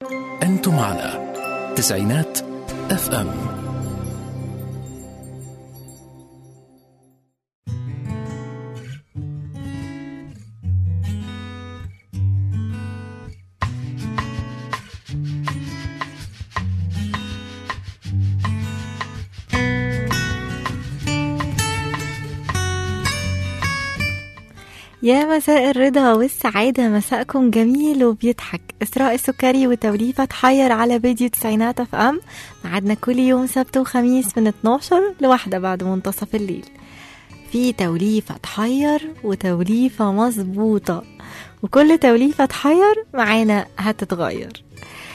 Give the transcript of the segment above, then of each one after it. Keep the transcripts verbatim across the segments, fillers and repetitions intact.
أنتم على تسعينات اف ام. يا مساء الرضا والسعادة، مساءكم جميل وبيضحك. إسراء السكري وتوليفة تحير على فيديو تسعينات اف ام. معادنا كل يوم سبت وخميس من اتناشر لواحدة بعد منتصف الليل في توليفة تحير وتوليفة مظبوطة، وكل توليفة تحير معانا هتتغير.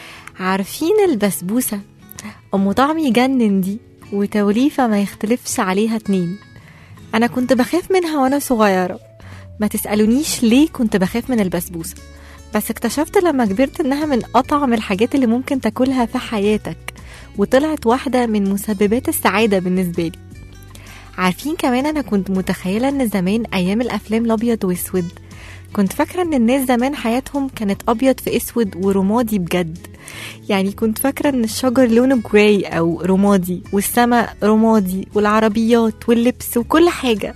عارفين البسبوسة أم طعم يجنن دي، وتوليفة ما يختلفش عليها اتنين. أنا كنت بخاف منها وأنا صغيرة، ما تسألونيش ليه كنت بخاف من البسبوسة، بس اكتشفت لما كبرت انها من اطعم الحاجات اللي ممكن تاكلها في حياتك، وطلعت واحدة من مسببات السعادة بالنسبة لي. عارفين كمان انا كنت متخيلة ان زمان ايام الافلام الابيض واسود، كنت فاكرة ان الناس زمان حياتهم كانت ابيض في اسود ورمادي بجد. يعني كنت فاكرة ان الشجر لونه جراي او رمادي، والسماء رمادي، والعربيات واللبس وكل حاجة.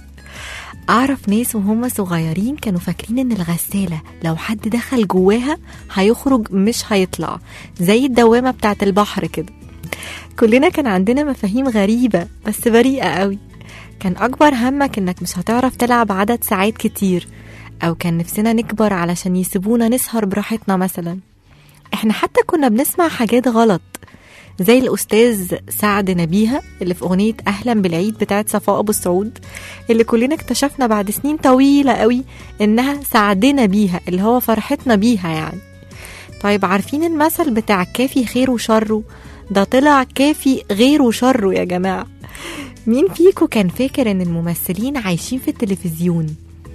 أعرف ناس وهم صغيرين كانوا فاكرين إن الغسالة لو حد دخل جواها هيخرج مش هيطلع، زي الدوامة بتاعة البحر كده. كلنا كان عندنا مفاهيم غريبة بس بريئة قوي. كان أكبر همك إنك مش هتعرف تلعب عدد ساعات كتير، أو كان نفسنا نكبر علشان يسيبونا نسهر براحتنا مثلا. إحنا حتى كنا بنسمع حاجات غلط، زي الأستاذ سعد نبيها اللي في أغنية أهلا بالعيد بتاعت صفاء أبو السعود، اللي كلنا اكتشفنا بعد سنين طويلة قوي إنها سعدنا بيها، اللي هو فرحتنا بيها يعني. طيب عارفين المثل بتاع كافي خير وشره؟ ده طلع كافي غير وشره يا جماعة. مين فيكو كان فاكر إن الممثلين عايشين في التلفزيون؟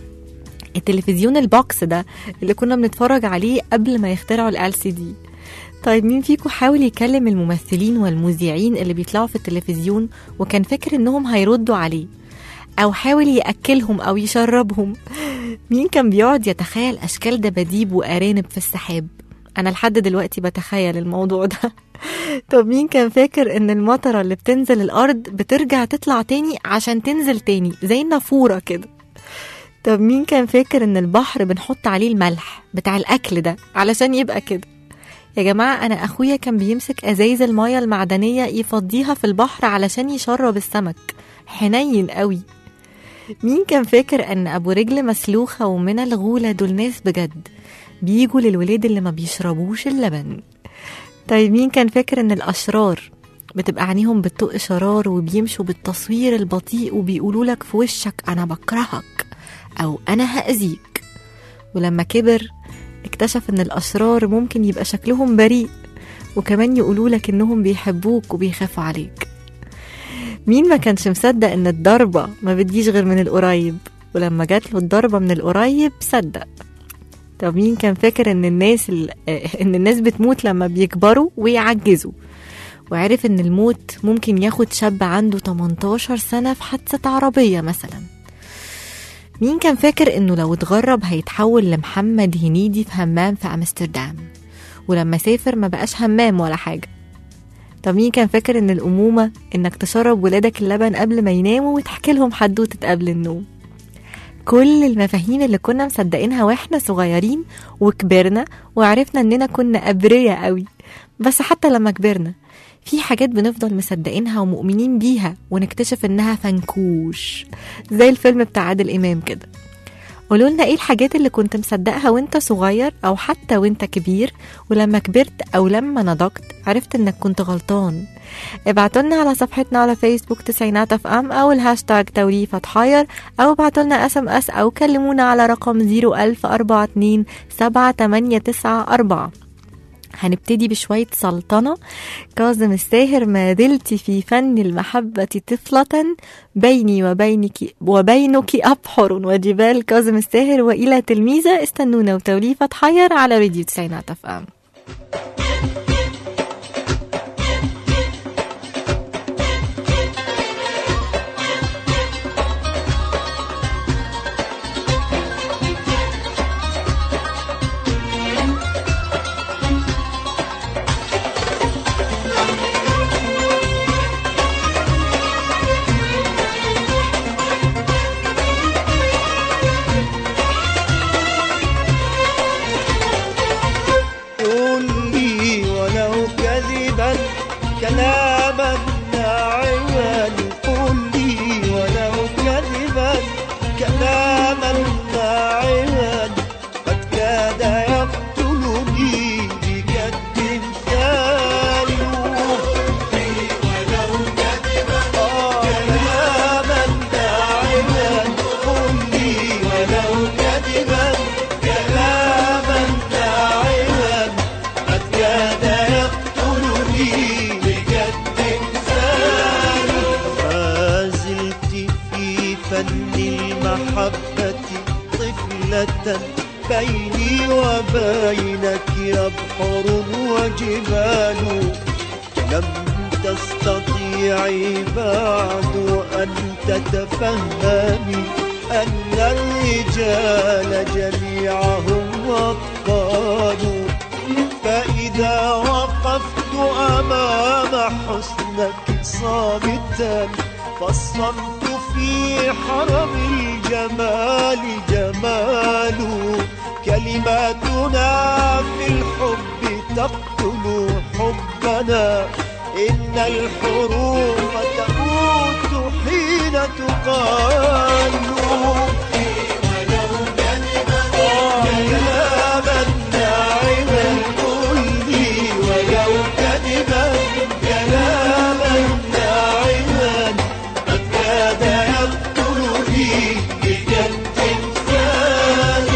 التلفزيون البوكس ده اللي كنا بنتفرج عليه قبل ما يخترعوا ال إل سي دي. طيب مين فيكو حاول يكلم الممثلين والمذيعين اللي بيطلعوا في التلفزيون وكان فاكر انهم هيردوا عليه، او حاول يأكلهم او يشربهم؟ مين كان بيقعد يتخيل اشكال دباديب وارانب في السحاب؟ انا لحد دلوقتي بتخيل الموضوع ده. طب مين كان فاكر ان المطرة اللي بتنزل الارض بترجع تطلع تاني عشان تنزل تاني زي النافورة كده؟ طب مين كان فاكر ان البحر بنحط عليه الملح بتاع الاكل ده علشان يبقى كده؟ يا جماعة أنا أخويا كان بيمسك أزايز المياه المعدنية يفضيها في البحر علشان يشرب السمك، حنين قوي. مين كان فاكر أن أبو رجل مسلوخة ومن الغولة دول ناس بجد بيجوا للولاد اللي ما بيشربوش اللبن؟ طيب مين كان فاكر أن الأشرار بتبقى عينيهم بتطق شرار وبيمشوا بالتصوير البطيء وبيقولوا لك في وشك أنا بكرهك أو أنا هأذيك؟ ولما كبر اكتشف ان الاشرار ممكن يبقى شكلهم بريء، وكمان يقولوا لك انهم بيحبوك وبيخافوا عليك. مين ما كانش مصدق ان الضربة ما بتجيش غير من القريب، ولما جات له الضربة من القريب صدق؟ طب مين كان فاكر ان الناس ال... ان الناس بتموت لما بيكبروا ويعجزوا، وعرف ان الموت ممكن ياخد شاب عنده تمنتاشر سنة في حادثة عربية مثلا؟ مين كان فاكر انه لو اتغرب هيتحول لمحمد هنيدي في همام في امستردام، ولما سافر ما بقاش همام ولا حاجة؟ طب مين كان فاكر ان الامومة انك تشرب ولادك اللبن قبل ما يناموا وتحكي لهم حدوتة قبل النوم؟ كل المفاهيم اللي كنا مصدقينها واحنا صغيرين، وكبرنا وعرفنا اننا كنا ابرياء قوي. بس حتى لما كبرنا في حاجات بنفضل مصدقينها ومؤمنين بيها ونكتشف انها فنكوش، زي الفيلم بتاع عادل امام كده. قولولنا ايه الحاجات اللي كنت مصدقها وانت صغير او حتى وانت كبير، ولما كبرت او لما نضجت عرفت انك كنت غلطان. ابعتولنا على صفحتنا على فيسبوك تسعينات اف ام او الهاشتاج توليفة تحير، او ابعتولنا اس ام اس او كلمونا على رقم زيرو الف اربعة اتنين سبعة تمانية تسعة اربعة. هنبتدي بشوية سلطنة. كاظم الساهر ما زلت في فن المحبة طفلة، بيني وبينك وبينك أبحر وجبال. كاظم الساهر وإلى تلميذة. استنونا وتوليفة تحير على راديو تسعينات اف ام. بيني وبينك يبحر وجبال، لم تستطيعي بعد أن تتفهمي أن الرجال جميعهم أطفال. فإذا وقفت أمام حسنك صامتا، فالصمت في حرم الجمال جمال. كلماتنا في الحب تقتل حبنا، إن الحروف تموت حين تقال. كلاما ناعما قل لي ولو كذبا، كلاما ناعما قد كاد يقتلني بجد ثاني.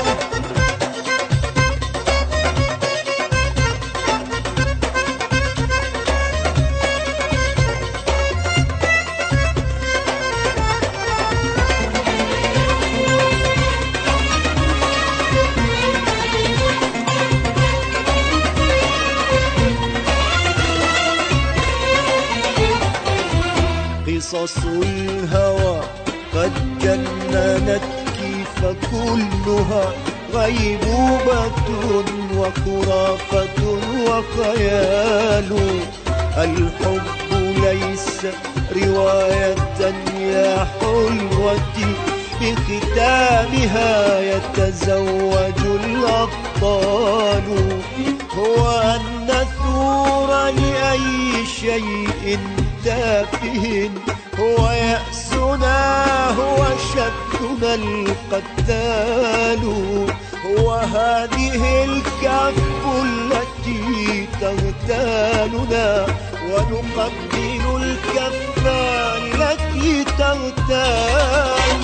قصص الهوى قد جننتك، فكلها غيبوبة وخرافة وخيال. الحب ليس رواية يا حلوتي، بختامها يتزوج الأبطال. هو أن نثور لأي شيء تافه، هو يأسنا هو شكنا القتال. هو هذه الكف التي تغتالنا، ونقبل الكف التي تغتال.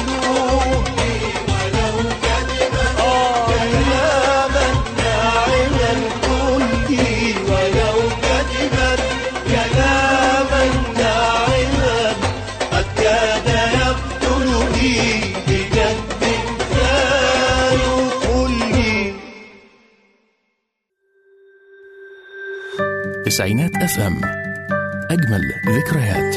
كلاما ناعما قل لي ولو كذبا، كلاما ناعما قد كاد يقتلني بجد ثاني. قل لي. تسعينات اف ام، اجمل ذكريات.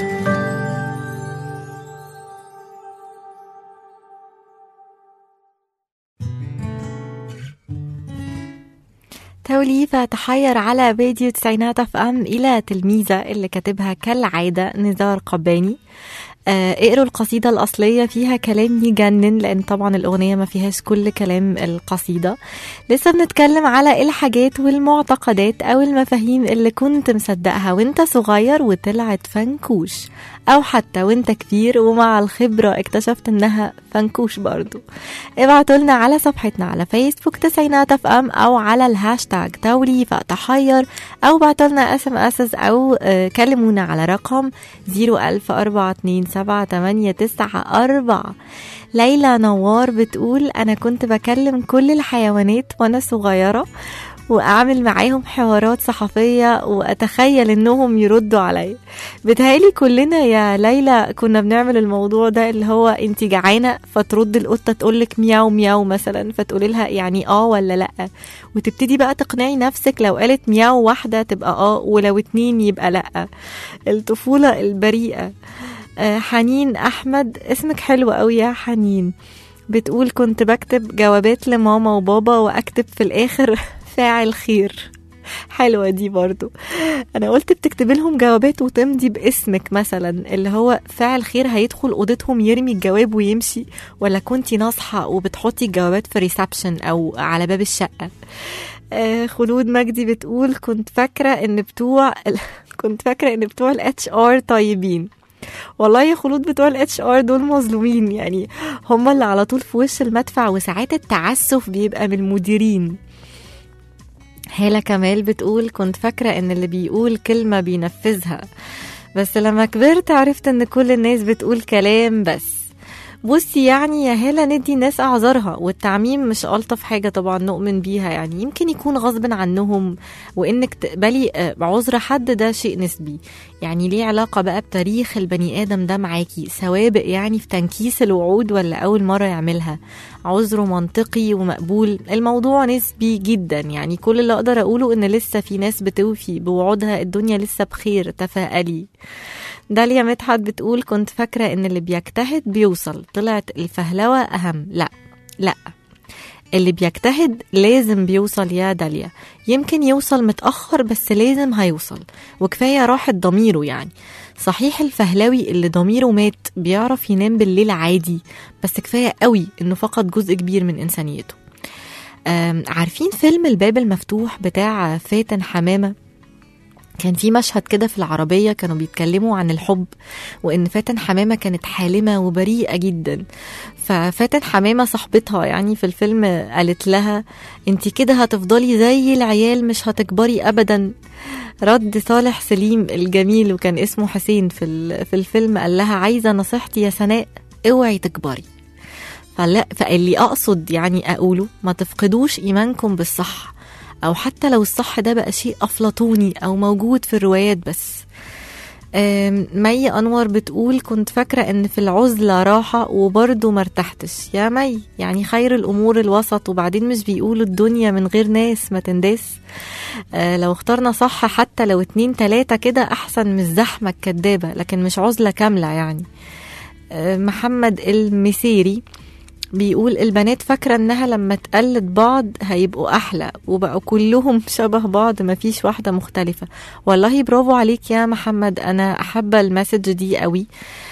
توليفة تحير على فيديو تسعينات اف ام إلى تلميذة اللي كاتبها كالعادة نزار قباني. آه اقروا القصيدة الأصلية، فيها كلام يجنن، لأن طبعا الأغنية ما فيهاش كل كلام القصيدة. لسه بنتكلم على الحاجات والمعتقدات أو المفاهيم اللي كنت مصدقها وانت صغير وطلعت فنكوش، أو حتى وانت كبير ومع الخبرة اكتشفت انها فنكوش برضو. ابعتولنا على صفحتنا على فيسبوك تسعينات اف ام، أو على الهاشتاج توليفة تحير، أو بعتولنا اس ام اس أو آه كلمونا على رقم زيرو ألف أربعة اتنين سبعة تمانية تسعة أربعة. ليلى نوار بتقول أنا كنت بكلم كل الحيوانات وأنا صغيرة، وأعمل معاهم حوارات صحفية وأتخيل إنهم يردوا علي. بتهيلي كلنا يا ليلى كنا بنعمل الموضوع ده، اللي هو أنت جعانة فترد القطة تقولك مياو مياو مثلا، فتقولي لها يعني آه ولا لأ، وتبتدي بقى تقنعي نفسك لو قالت مياو واحدة تبقى آه، ولو اتنين يبقى لأ. الطفولة البريئة. حنين أحمد، اسمك حلو قوي يا حنين، بتقول كنت بكتب جوابات لماما وبابا وأكتب في الآخر فاعل خير. حلوة دي برضو. أنا قلت بتكتب لهم جوابات وتمضي باسمك مثلا، اللي هو فاعل خير هيدخل أوضتهم يرمي الجواب ويمشي، ولا كنتي ناصحة وبتحطي الجوابات في ريسبشن أو على باب الشقة؟ آه خلود مجدي بتقول كنت فاكرة إن بتوع كنت فاكرة إن بتوع الاتش ار طيبين. والله يا خلود بتوع الاتش ار دول مظلومين، يعني هم اللي على طول في وش المدفع، وساعات التعسف بيبقى من المديرين. هالة كمال بتقول كنت فاكرة ان اللي بيقول كلمة بينفذها، بس لما كبرت عرفت ان كل الناس بتقول كلام بس. بصي يعني يا هالة ندي الناس أعذارها، والتعميم مش ألطف حاجة طبعا نؤمن بيها، يعني يمكن يكون غصب عنهم، وإنك تقبلي عذر حد ده شيء نسبي، يعني ليه علاقة بقى بتاريخ البني آدم ده معاكي، سوابق يعني في تنكيس الوعود ولا أول مرة يعملها، عذره منطقي ومقبول، الموضوع نسبي جدا. يعني كل اللي أقدر أقوله إن لسه في ناس بتوفي بوعودها، الدنيا لسه بخير، تفائلي. داليا مدحت بتقول كنت فاكرة ان اللي بيجتهد بيوصل، طلعت الفهلوة اهم. لا لا، اللي بيجتهد لازم بيوصل يا داليا، يمكن يوصل متأخر بس لازم هيوصل، وكفاية راحة ضميره. يعني صحيح الفهلاوي اللي ضميره مات بيعرف ينام بالليل عادي، بس كفاية قوي انه فقد جزء كبير من انسانيته. عارفين فيلم الباب المفتوح بتاع فاتن حمامة؟ كان في مشهد كده في العربية كانوا بيتكلموا عن الحب، وإن فاتن حمامة كانت حالمة وبريئة جدا، ففاتن حمامة صاحبتها يعني في الفيلم قالت لها انتي كده هتفضلي زي العيال مش هتكبري أبدا. رد صالح سليم الجميل وكان اسمه حسين في في الفيلم قال لها عايزة نصيحتي يا سناء اوعي تكبري. فلا، فاللي أقصد يعني أقوله ما تفقدوش إيمانكم بالصح، أو حتى لو الصح ده بقى شيء أفلاطوني أو موجود في الروايات بس. مي أنور بتقول كنت فاكرة إن في العزلة راحة وبرضو مرتحتش. يا مي يعني خير الأمور الوسط، وبعدين مش بيقولوا الدنيا من غير ناس ما تنداس. أه لو اخترنا صح حتى لو اتنين تلاتة كده أحسن من الزحمة الكدابة، لكن مش عزلة كاملة يعني. أه محمد المسيري بيقول البنات فاكرة انها لما تقلد بعض هيبقوا احلى، وبقوا كلهم شبه بعض مفيش واحدة مختلفة. والله برافو عليك يا محمد، انا احب المسج دي قوي.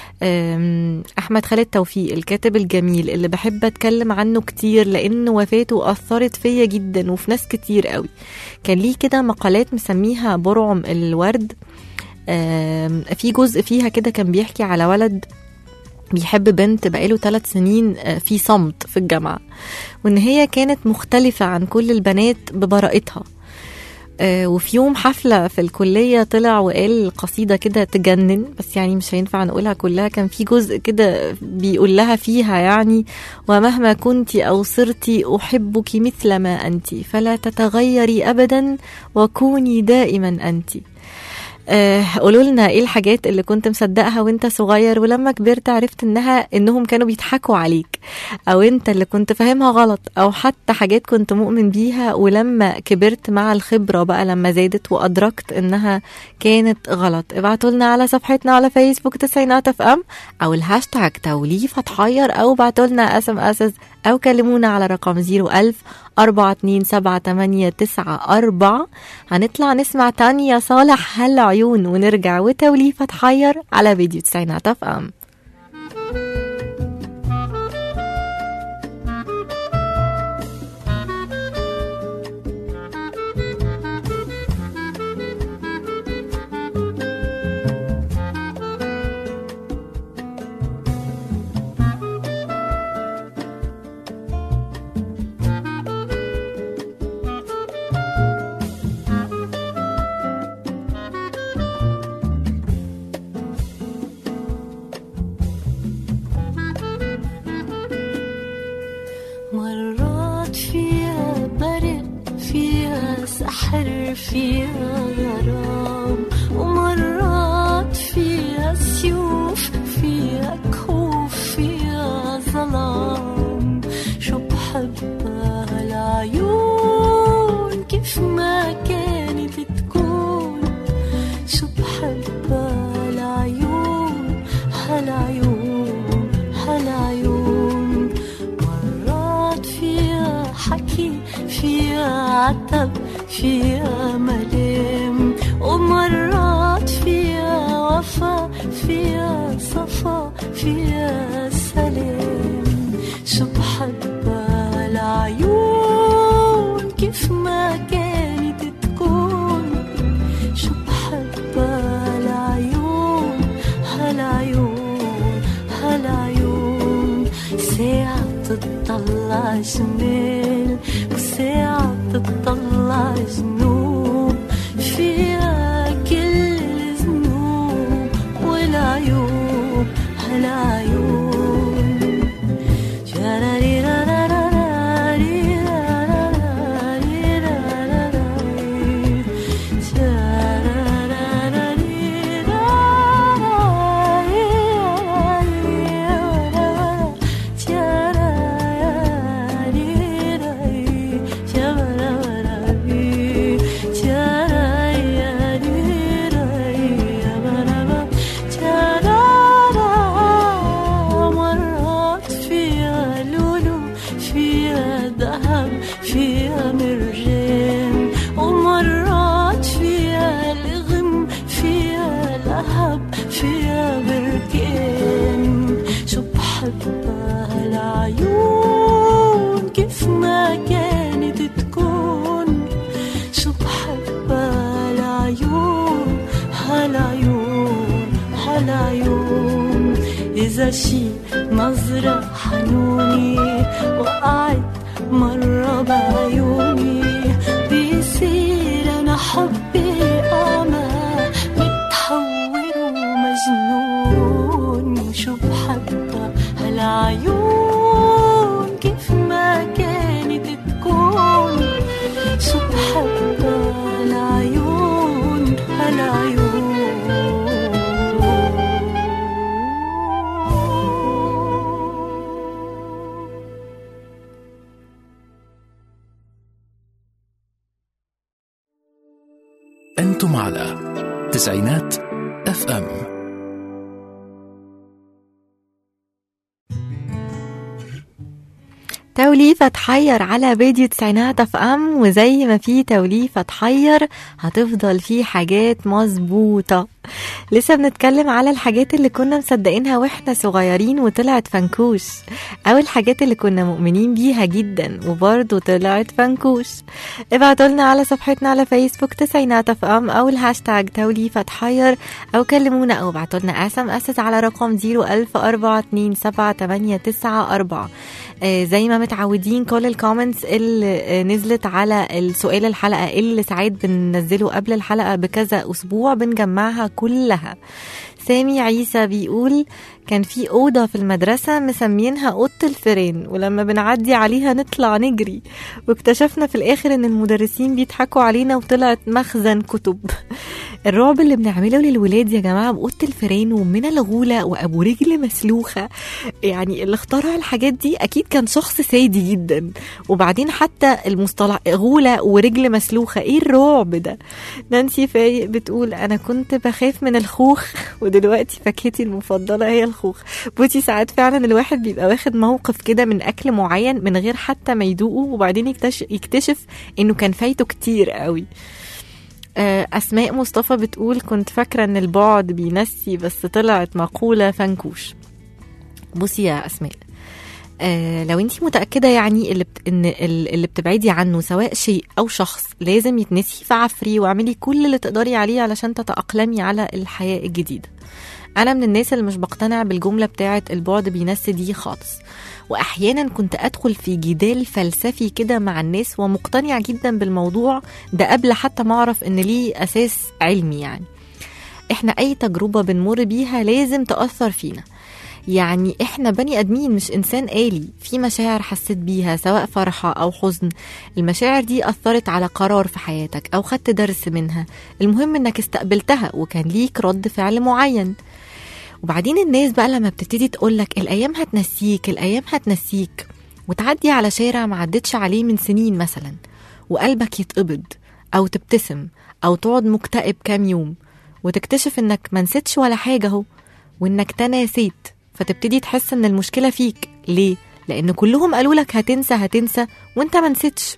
احمد خالد توفيق الكاتب الجميل اللي بحب اتكلم عنه كتير لان وفاته اثرت فيا جدا وفي ناس كتير قوي. كان ليه كده مقالات مسميها برعم الورد، في جزء فيها كده كان بيحكي على ولد بيحب بنت بقاله ثلاث سنين في صمت في الجامعة، وإن هي كانت مختلفة عن كل البنات ببراءتها. وفي يوم حفلة في الكلية طلع وقال قصيدة كده تجنن، بس يعني مش هينفع نقولها كلها. كان في جزء كده بيقول لها فيها يعني ومهما كنت أو صرتي أحبك مثل ما أنت فلا تتغيري أبدا وكوني دائما أنت. آه قولوا لنا ايه الحاجات اللي كنت مصدقها وانت صغير ولما كبرت عرفت انها انهم كانوا بيضحكوا عليك، او انت اللي كنت فاهمها غلط، او حتى حاجات كنت مؤمن بيها ولما كبرت مع الخبرة بقى لما زادت وادركت انها كانت غلط. ابعتوا لنا على صفحتنا على فيسبوك تسعينات اف ام او الهاشتاج توليفة تحير، او بعتوا لنا اس ام اس او كلمونا على رقم زيرو ألف أربعة اتنين سبعة تمانية تسعة أربعة. هنطلع نسمع تانية صالح هل عيون ونرجع وتوليفة تحير على فيديو تسعينات اف ام. فيها غرام ومرات فيها سيوف، فيها كهوف، فيها ظلام. شو بحبها هالعيون كيف ما كانت تكون، شو بحبها هالعيون هالعيون هالعيون. مرات فيها حكي، فيها عتب، فيها ملام، ومرات فيها وفا، فيها صفا، فيها سلام. شو بحبها العيون كيف ما كانت تكون، شو بحبها العيون هالعيون هالعيون. ساعة تطلع جمال وساعة تطلع جنوب، فيها كل الذنوب والعيوب هالعيون. الرجال، ومرات فيها لغم فيها لهب فيها بركان. شو بحبها هالعيون كيف ما كانت تكون، شو بحبها هالعيون هالعيون هالعيون. إذا شي نظرة حنوني وقعت مرة بعيوني، بيصير أنا حبي أعمى متحور ومجنون. شو بحبها هالعيون كيف ما كانت تكون، شو بحبها هالعيون هالعيون. أنتم على تسعينات اف ام. توليفة تحير على فيديو تسعينات اف ام، وزي ما في توليفة تحير هتفضل في حاجات مظبوطة. لسه بنتكلم على الحاجات اللي كنا مصدقينها واحنا صغيرين وطلعت فنكوش، او الحاجات اللي كنا مؤمنين بيها جدا وبرضه طلعت فنكوش. ابعتولنا على صفحتنا على فيسبوك تسعينات اف ام او الهاشتاج توليفة تحير، او كلمونا او ابعتولنا اس ام اس على رقم صفر ألف أربعة اتنين سبعة تمانية تسعة أربعة. آه زي ما متعودين كل الكومنتس اللي آه نزلت على السؤال الحلقة اللي ساعات بننزله قبل الحلقة بكذا أسبوع بنجمعها كلها. سامي عيسى بيقول كان في أوضة في المدرسة مسمينها أوضة الفيران، ولما بنعدي عليها نطلع نجري، واكتشفنا في الآخر إن المدرسين بيضحكوا علينا وطلعت مخزن كتب. الرعب اللي بنعمله للولاد يا جماعة بأوضة الفيران ومن الغولة وأبو رجل مسلوخة، يعني اللي اخترع الحاجات دي أكيد كان شخص سادي جدا. وبعدين حتى المصطلح غولة ورجل مسلوخة، إيه الرعب ده؟ نانسي فايق بتقول أنا كنت بخاف من الخوخ ودلوقتي فاكهتي المفضلة هي الخوخ. بوتي ساعات فعلا الواحد بيبقى واخد موقف كده من أكل معين من غير حتى ما يدوقه، وبعدين يكتشف, يكتشف إنه كان فايته كتير قوي. أسماء مصطفى بتقول كنت فاكرة ان البعد بينسي بس طلعت مقولة فنكوش. بصي يا أسماء، آه لو انتي متأكدة يعني اللي بت... ان اللي بتبعدي عنه سواء شيء او شخص لازم يتنسي، فعفري واعملي كل اللي تقدري عليه علشان تتأقلمي على الحياة الجديدة. انا من الناس اللي مش بقتنع بالجملة بتاعت البعد بينسي دي خالص، واحيانا كنت ادخل في جدال فلسفي كده مع الناس ومقتنعة جدا بالموضوع ده قبل حتى ما اعرف ان ليه اساس علمي. يعني احنا اي تجربة بنمر بيها لازم تأثر فينا، يعني احنا بني ادمين مش انسان آلي، في مشاعر حسيت بيها سواء فرحة او حزن، المشاعر دي اثرت على قرار في حياتك او خدت درس منها، المهم انك استقبلتها وكان ليك رد فعل معين. وبعدين الناس بقى لما بتبتدي تقولك الأيام هتنسيك الأيام هتنسيك، وتعدي على شارع ما عدتش عليه من سنين مثلا وقلبك يتقبض أو تبتسم أو تقعد مكتئب كام يوم وتكتشف إنك منسيتش ولا حاجة هو، وإنك تناسيت، فتبتدي تحس إن المشكلة فيك. ليه؟ لأن كلهم قالولك هتنسى هتنسى وإنت منسيتش.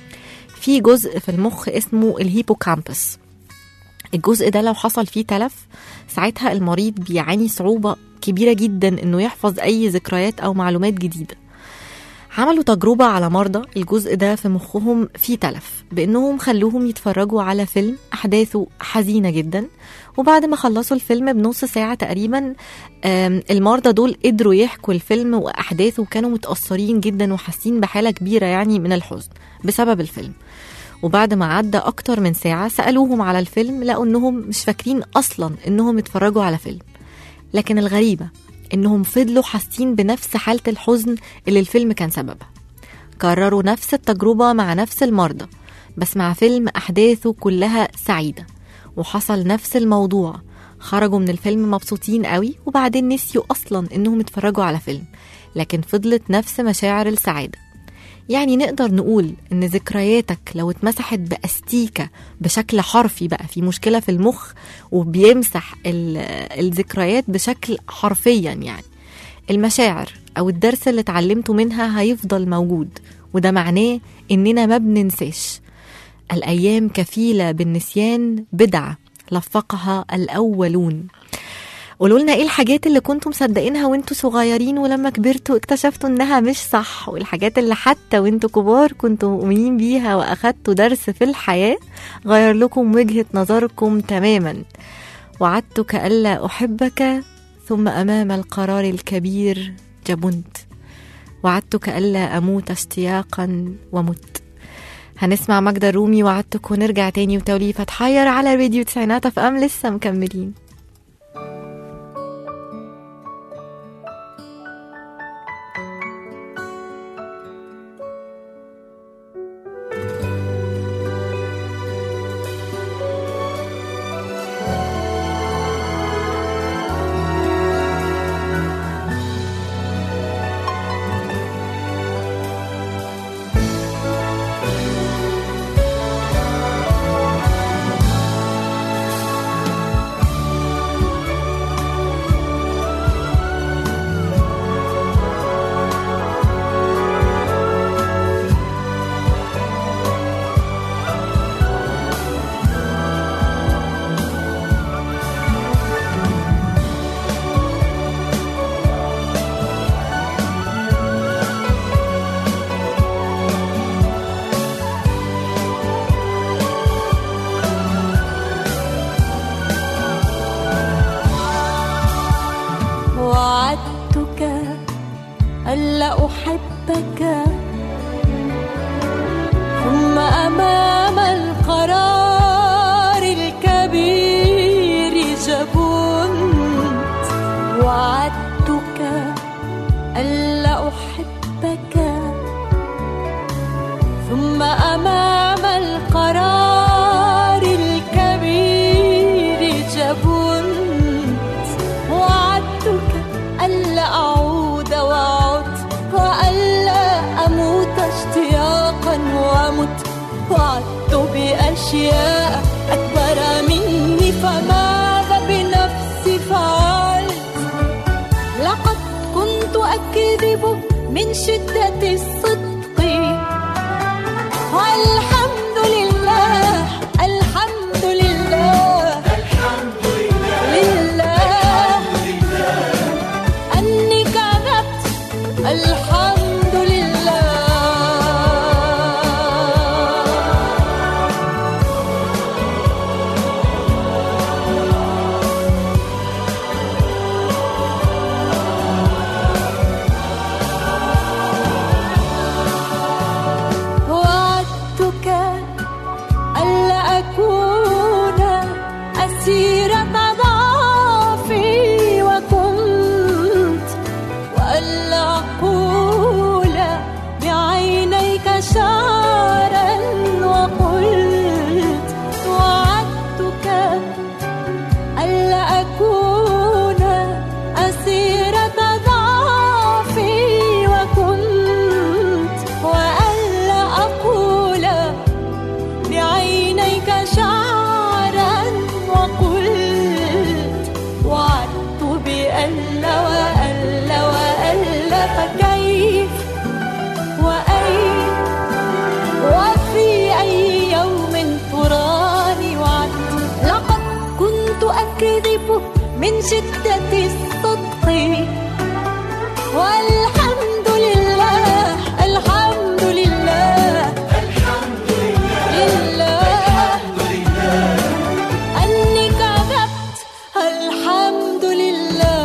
في جزء في المخ اسمه الهيبوكامبس، الجزء ده لو حصل فيه تلف ساعتها المريض بيعاني صعوبة كبيرة جدا انه يحفظ اي ذكريات او معلومات جديدة. عملوا تجربة على مرضى الجزء ده في مخهم فيه تلف بانهم خلوهم يتفرجوا على فيلم احداثه حزينة جدا، وبعد ما خلصوا الفيلم بنص ساعة تقريبا المرضى دول قدروا يحكوا الفيلم واحداثه وكانوا متأثرين جدا وحاسين بحالة كبيرة يعني من الحزن بسبب الفيلم. وبعد ما عدى أكتر من ساعة سألوهم على الفيلم لقوا إنهم مش فاكرين أصلا إنهم اتفرجوا على فيلم، لكن الغريبة إنهم فضلوا حاسين بنفس حالة الحزن اللي الفيلم كان سببها. كرروا نفس التجربة مع نفس المرضى بس مع فيلم أحداثه كلها سعيدة، وحصل نفس الموضوع، خرجوا من الفيلم مبسوطين قوي وبعدين نسيوا أصلا إنهم اتفرجوا على فيلم، لكن فضلت نفس مشاعر السعادة. يعني نقدر نقول إن ذكرياتك لو اتمسحت بأستيكة بشكل حرفي بقى في مشكلة في المخ وبيمسح الذكريات بشكل حرفيا، يعني المشاعر أو الدرس اللي اتعلمته منها هيفضل موجود وده معناه إننا ما بننساش. الأيام كفيلة بالنسيان بدعة لفقها الأولون. قولوا لنا ايه الحاجات اللي كنتم مصدقينها وانتوا صغيرين ولما كبرتوا اكتشفتوا انها مش صح، والحاجات اللي حتى وانتوا كبار كنتوا مؤمنين بيها واخدتوا درس في الحياة غير لكم وجهة نظركم تماما. وعدتك ألا أحبك ثم أمام القرار الكبير جبنت، وعدتك ألا أموت اشتياقا ومت. هنسمع ماجدة الرومي وعدتك ونرجع تاني وتوليفة تحير على راديو تسعينات اف ام. لسه مكملين. ألا أحبك ثم أمام القرار الكبير جبنت، وعدتك ألا أحبك ثم أمام القرار الكبير جبنت، وعدتك ألا أعود وأعد وألا أموت اشتياقا وأمت، وعدت بأشياء أكبر مني فماذا بنفسي فعلت؟ لقد كنت أكذب من شدة الصدق، والحمد لله الحمد لله الحمد لله أني كذبت، الحمد لله. وعدتك ألا أكون أسيرة ضعفي وكنت، وألا أقول بعينيك شعرا وقلت، وعدتك ألا أكون أسيرة ضعفي وكنت، وألا أقول بعينيك شعرا وقلت، وعدت بألا وألا وألا فكيف وأين وفي أي يوم تراني وعدت؟ لقد كنت أكذب من شدة الصدق، والحمد لله الحمد لله الحمد لله أني كذبت، الحمد لله.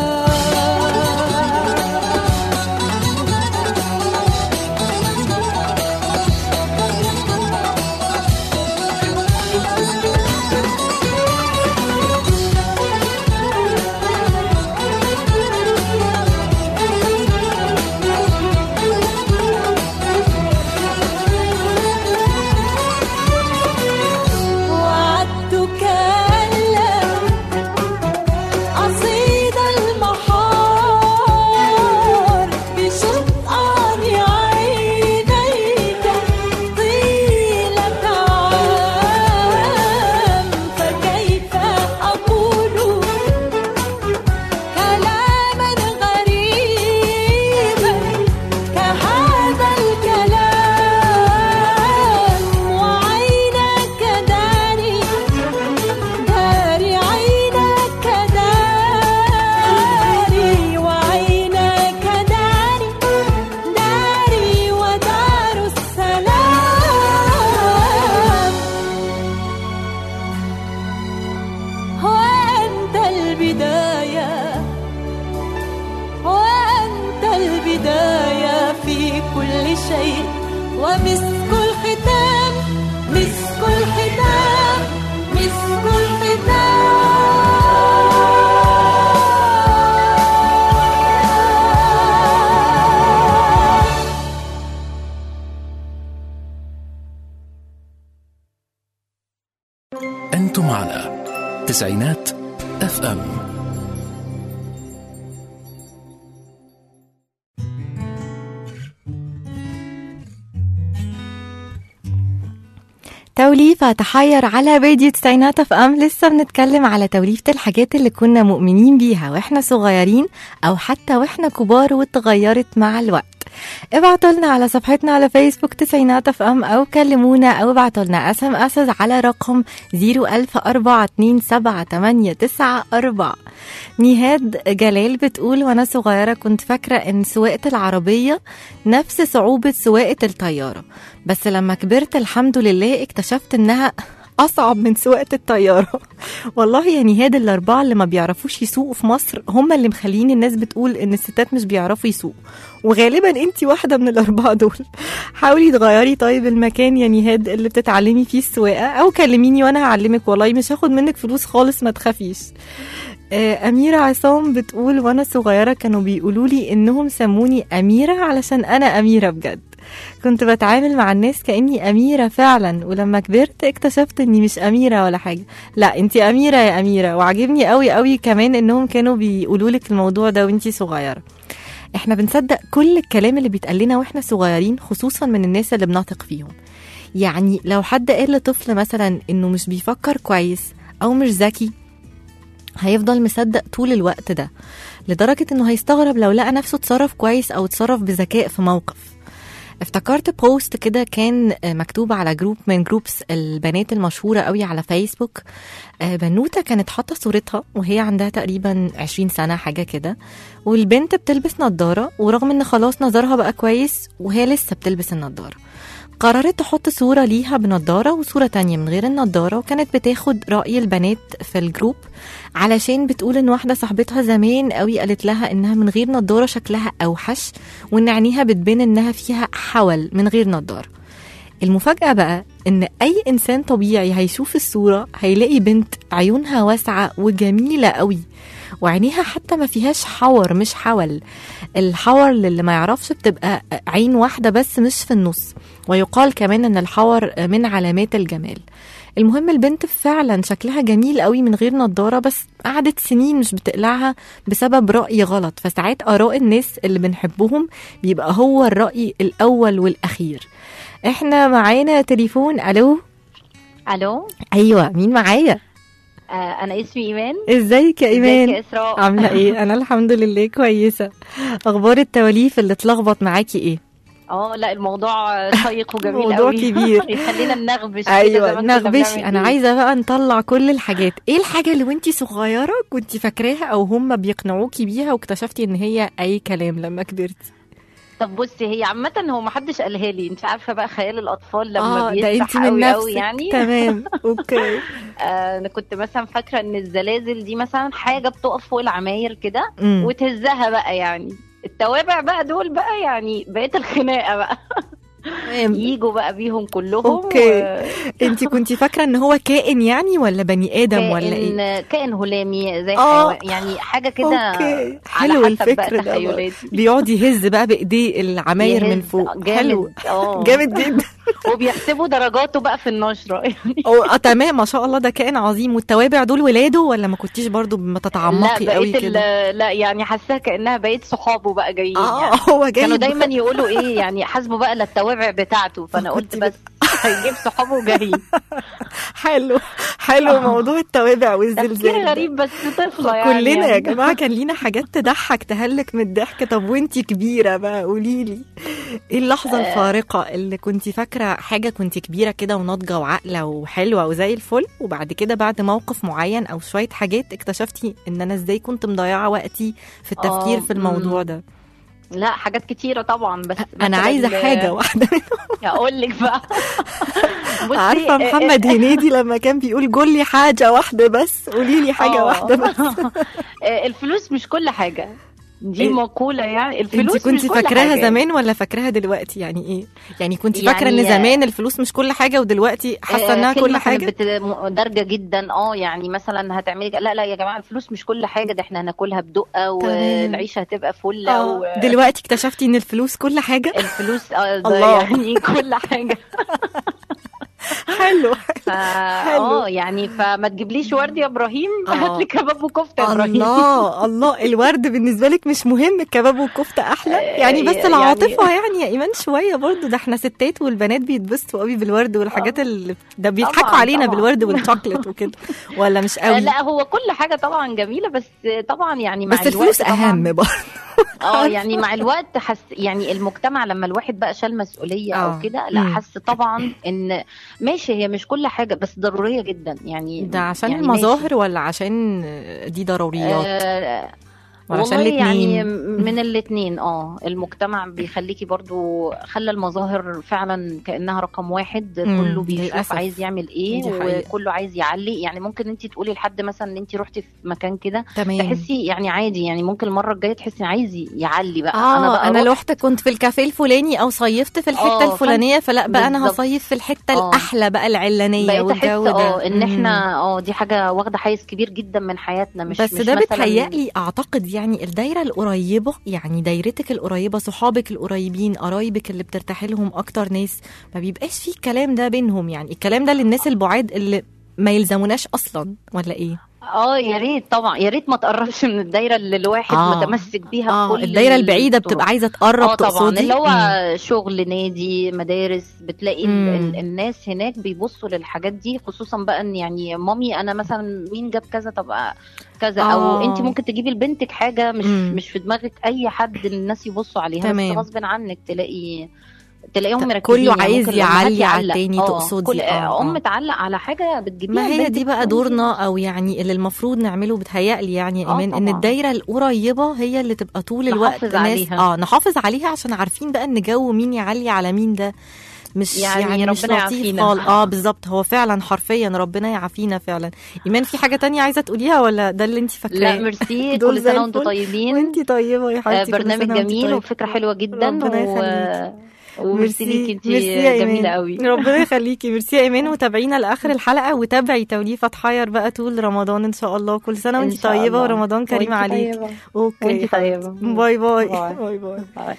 أنتم على تسعينات اف ام. توليفة تحير على راديو تسعينات اف ام. لسه بنتكلم على توليفة الحاجات اللي كنا مؤمنين بيها واحنا صغيرين او حتى واحنا كبار واتغيرت مع الوقت. ابعتوا لنا على صفحتنا على فيسبوك تسعينات اف ام او كلمونا او ابعتوا لنا اس ام اس على رقم صفر ألف أربعة اتنين سبعة تمانية تسعة أربعة. نهاد جلال بتقول وانا صغيرة كنت فاكرة ان سواقة العربية نفس صعوبة سواقة الطيارة، بس لما كبرت الحمد لله اكتشفت انها أصعب من سواقة الطيارة. والله يا نهاد الأربعة اللي ما بيعرفوش يسوقوا في مصر هم اللي مخلين الناس بتقول إن الستات مش بيعرفوا يسوقوا، وغالبا أنتي واحدة من الأربعة دول. حاولي تغيري طيب المكان يا نهاد اللي بتتعلمي فيه السواقة، أو كلميني وأنا هعلمك، والله مش هاخد منك فلوس خالص ما تخافيش. أميرة عصام بتقول وانا صغيرة كانوا بيقولوا لي إنهم سموني أميرة علشان أنا أميرة بجد، كنت بتعامل مع الناس كأني أميرة فعلا، ولما كبرت اكتشفت إني مش أميرة ولا حاجة. لا انتي أميرة يا أميرة، وعجبني قوي قوي كمان إنهم كانوا بيقولوا لك الموضوع ده وانتي صغيرة. احنا بنصدق كل الكلام اللي بيتقال لنا واحنا صغيرين، خصوصا من الناس اللي بنثق فيهم. يعني لو حد قال لطفل مثلا إنه مش بيفكر كويس أو مش ذكي، هيفضل مصدق طول الوقت ده، لدرجة انه هيستغرب لو لقى نفسه تصرف كويس او تصرف بذكاء في موقف. افتكرت بوست كده كان مكتوب على جروب من جروبس البنات المشهورة قوي على فيسبوك. بنوتة كانت حاطة صورتها وهي عندها تقريبا عشرين سنة حاجة كده، والبنت بتلبس نظارة، ورغم ان خلاص نظرها بقى كويس وهي لسه بتلبس النظارة، قررت تحط صورة ليها بنضارة وصورة تانية من غير النضارة، وكانت بتاخد رأي البنات في الجروب علشان بتقول ان واحدة صاحبتها زمان قوي قالت لها انها من غير نضارة شكلها اوحش، وان عينيها بتبين انها فيها حول من غير نضارة. المفاجأة بقى ان اي انسان طبيعي هيشوف الصورة هيلاقي بنت عيونها واسعة وجميلة قوي، وعينيها حتى ما فيهاش حور مش حول. الحور اللي ما يعرفش بتبقى عين واحدة بس مش في النص، ويقال كمان ان الحور من علامات الجمال. المهم البنت فعلا شكلها جميل قوي من غير نظارة، بس قعدت سنين مش بتقلعها بسبب رأي غلط. فساعات آراء الناس اللي بنحبهم بيبقى هو الرأي الأول والأخير. احنا معانا تليفون. ألو الو. أيوة، مين معايا؟ آه انا اسمي ايمان. ازيك يا ايمان؟ ازيك يا اسراء؟ عامله ايه؟ انا الحمد لله كويسه. اخبار التواليف اللي اتلخبط معاكي ايه؟ اه لا الموضوع شيق وجميل قوي. موضوع كبير. يخلينا ننغبش. ايوه نغبشي. انا عايزه بقى نطلع كل الحاجات. ايه الحاجه اللي وانتي صغيره كنتي فاكراها او هم بيقنعوكي بيها واكتشفتي ان هي اي كلام لما كبرتي؟ طب بصي، هي عامة هو محدش قالها لي، انت عارفة بقى خيال الأطفال لما آه بيسرح قوي قوي يعني. تمام اوكي. آه انا كنت مثلا فاكرة ان الزلازل دي مثلا حاجة بتقف فوق العماير كده وتهزها بقى، يعني التوابع بقى دول بقى يعني بقيت الخناقة بقى. ييجوا بقى بيهم كلهم. اوكي و... انتي كنتي فاكره ان هو كائن يعني ولا بني ادم كائن ولا ايه؟ كائن هلامي زي آه. حيوان يعني، حاجه كده. حلو الفكر ده، بيقعد يهز بقى بايديه العماير من فوق. حلو جامد جدا. وبيحسبوا درجاته بقى في النشره يعني. اه تمام ما شاء الله، ده كائن عظيم. والتوابع دول ولاده ولا ما كنتيش برضو بتتعمقي قوي كده؟ لا يعني حاساها كانها بقيت صحابه بقى جايين. اه يعني. هو جاي كانوا دايما يقولوا ايه يعني، حاسبوا بقى للتوابع بتاعته، فانا قلت بس هيجيب صحابه جايين. حلو حلو موضوع التوابع والزلزال. تفكير غريب بس طفله يعني. كلنا يعني. يا جماعه كان لينا حاجات تضحك تهلك من الضحك. طب وانتي كبيره بقى قولي لي ايه اللحظه الفارقه اللي كنتي فاكره حاجه كنتي كبيره كده وناضجه وعاقله وحلوه وزي الفل، وبعد كده بعد موقف معين او شويه حاجات اكتشفتي ان انا ازاي كنت مضيعه وقتي في التفكير في الموضوع ده؟ لا حاجات كتيرة طبعا، بس انا عايزه حاجه واحده منهم. اقول لك بقى. عارفه محمد هنيدي لما كان بيقول قول لي حاجه واحده بس، قولي لي حاجه واحده بس. الفلوس مش كل حاجه، دي مقولة يعني. الفلوس انت كنت فاكراها زمان ولا فاكراها دلوقتي؟ يعني ايه يعني كنت فاكره يعني ان زمان الفلوس مش كل حاجه ودلوقتي حاسه انها كل حاجه؟ دارجه جدا. اه يعني مثلا هتعملي لا لا يا جماعه الفلوس مش كل حاجه، ده احنا هناكلها بدقه والعيشه هتبقى فله. و... دلوقتي اكتشفتي ان الفلوس كل حاجه؟ الفلوس اه يعني كل حاجه. حلو. اه يعني فما تجيبليش ورد يا ابراهيم، هات لي كباب وكفته يا ابراهيم. الله الله، الورد بالنسبه لك مش مهم، الكباب والكفته احلى يعني. بس العاطفه يعني يا ايمان شويه برضو، ده احنا ستات والبنات بيتبسطوا قوي بالورد والحاجات اللي ده بيضحكوا علينا طبعًا. بالورد والشوكليت وكده ولا مش قوي؟ لا هو كل حاجه طبعا جميله، بس طبعا يعني مع بس الفلوس اهم برضه. اه يعني مع الوقت حس يعني المجتمع لما الواحد بقى شال مسؤوليه او كده، لا حس طبعا ان ماشي هي مش كل حاجه بس ضروريه جدا يعني. ده عشان يعني المظاهر ماشي. ولا عشان دي ضروريات؟ آه والله يعني من الاثنين. اه المجتمع بيخليكي برضو خلى المظاهر فعلا كأنها رقم واحد، كله بيشوف عايز يعمل ايه وكله عايز يعلي. يعني ممكن انت تقولي لحد مثلا ان انت رحتي في مكان كده تحسي يعني عادي، يعني ممكن المره الجايه تحسي عايز يعلي بقى. آه انا بقى انا رحت كنت في الكافيه الفلاني او صيفت في الحته الفلانيه، فلا بقى انا هصيف في الحته أوه. الاحلى بقى العلانيه والجو ده. اه ان احنا اه دي حاجه واخده حيز كبير جدا من حياتنا. مش بس مش ده بتهيألي اعتقد يعني الدايره القريبه، يعني دايرتك القريبه، صحابك القريبين، قرايبك اللي بترتاحي لهم اكتر ناس، ما بيبقاش فيه الكلام ده بينهم. يعني الكلام ده للناس البعاد اللي ما يلزموناش اصلا، ولا ايه؟ اه يا ريت طبعا، يا ريت ما تقربش من الدايره اللي الواحد آه. متمسك بيها آه. بكل الدايره البعيده بتبقى عايزه تقرب. اه طبعا تقصدي اللي هو مم. شغل، نادي، مدارس، بتلاقي ال الناس هناك بيبصوا للحاجات دي، خصوصا بقى ان يعني مامي انا مثلا مين جاب كذا طب كذا آه. او انت ممكن تجيبي لبنتك حاجه مش مم. مش في دماغك اي حد الناس يبصوا عليها. تمام. بس غصب عنك تلاقي تلاقيهم مركزين، كله عايز يعلي على التاني. تقصدي اه ام تعلق على حاجه بتجيبيها. ما هي دي بقى دورنا، او يعني اللي المفروض نعمله بتهيألي يعني يا ايمان، ان الدايره القريبه هي اللي تبقى طول الوقت نحافظ عليها. اه نحافظ عليها، عشان عارفين بقى ان جو مين يعلي على مين ده مش يعني, يعني مش لطيف خالص. اه بالظبط، هو فعلا حرفيا ربنا يعافينا فعلا. ايمان في حاجه تانية عايزه تقوليها ولا ده اللي انت فاكراه؟ لا ميرسي، كل سنه وانتم طيبين. وانتي طيبه يا حبيبتي. آه برنامج جميل وفكره حلوه جدا. ربنا يخليكي. وميرسي ليكي انتي جميله قوي. ربنا يخليكي. ميرسي يا ايمان، وتابعينا لاخر الحلقه، وتابعي توليفه حير بقى طول رمضان ان شاء الله. كل سنه وانتي طيبه ورمضان كريم عليكي. اوكي وانتي طيبه. باي باي باي باي, باي.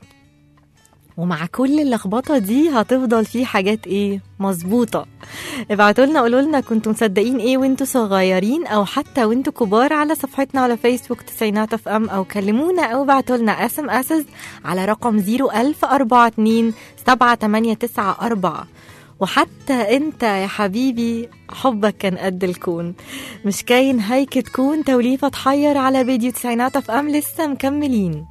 ومع كل اللخبطه دي هتفضل في حاجات ايه مظبوطه. ابعتوا لنا قولوا لنا كنتوا مصدقين ايه وانتوا صغيرين او حتى وانتوا كبار على صفحتنا على فيسبوك تسعينات اف ام، او كلمونا او ابعتوا لنا اس ام اس على رقم صفر ألف أربعة اتنين سبعة تمانية تسعة أربعة. وحتى انت يا حبيبي حبك كان قد الكون، مش كاين هيك تكون. توليفه تحير على فيديو تسعينات اف ام، لسه مكملين.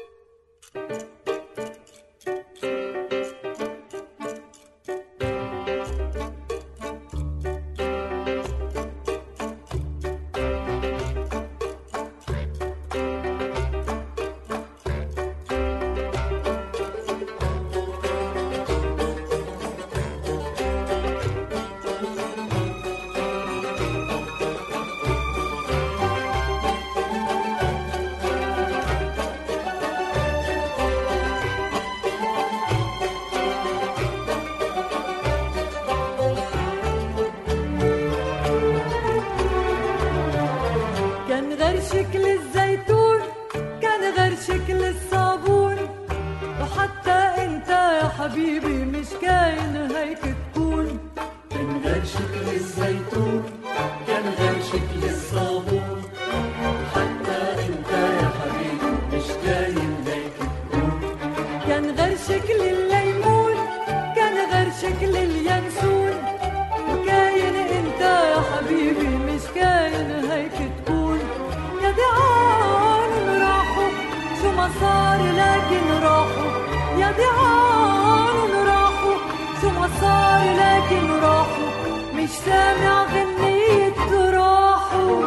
شكل الزيتون كان غير شكل الصابون، وحتى انت يا حبيبي مش كاين هيك تكون. كان غير شكل الزيتون كان غير شكل الصابون، وحتى انت يا حبيبي مش كاين هيك تكون. كان غير شكل الليمون كان غير شكل اليانسون، وكاين انت يا حبيبي مش كاين هيك تكون. يا دعان راحوا شو ما صار لكن راحوا، يا دعان راحوا شو ما صار لكن راحوا، مش سامع غنية راحوا.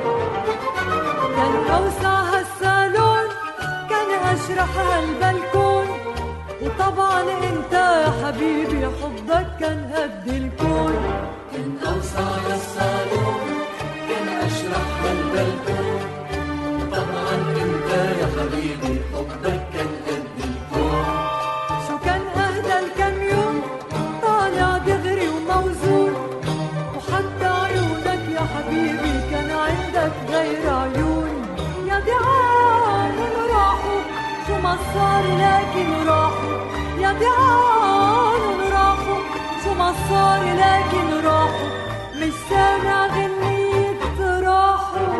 كان أوسع هالصالون كان أشرح هالبلكون، وطبعا انت يا حبيبي حبك كان قد الكون. كان أوسع هالصالون كان أشرح هالبلكون، طبعا انت يا حبيبي حبك كان قد الكون. شو كان اهدى الكم يوم طالع دغري وموزون، وحتى عيونك يا حبيبي كان عندك غير عيون. يا دعان راحوا شو ما صار لكن راحوا، يا دعان راحوا شو ما مصاري لكن راحوا مش سامع غنية راحوا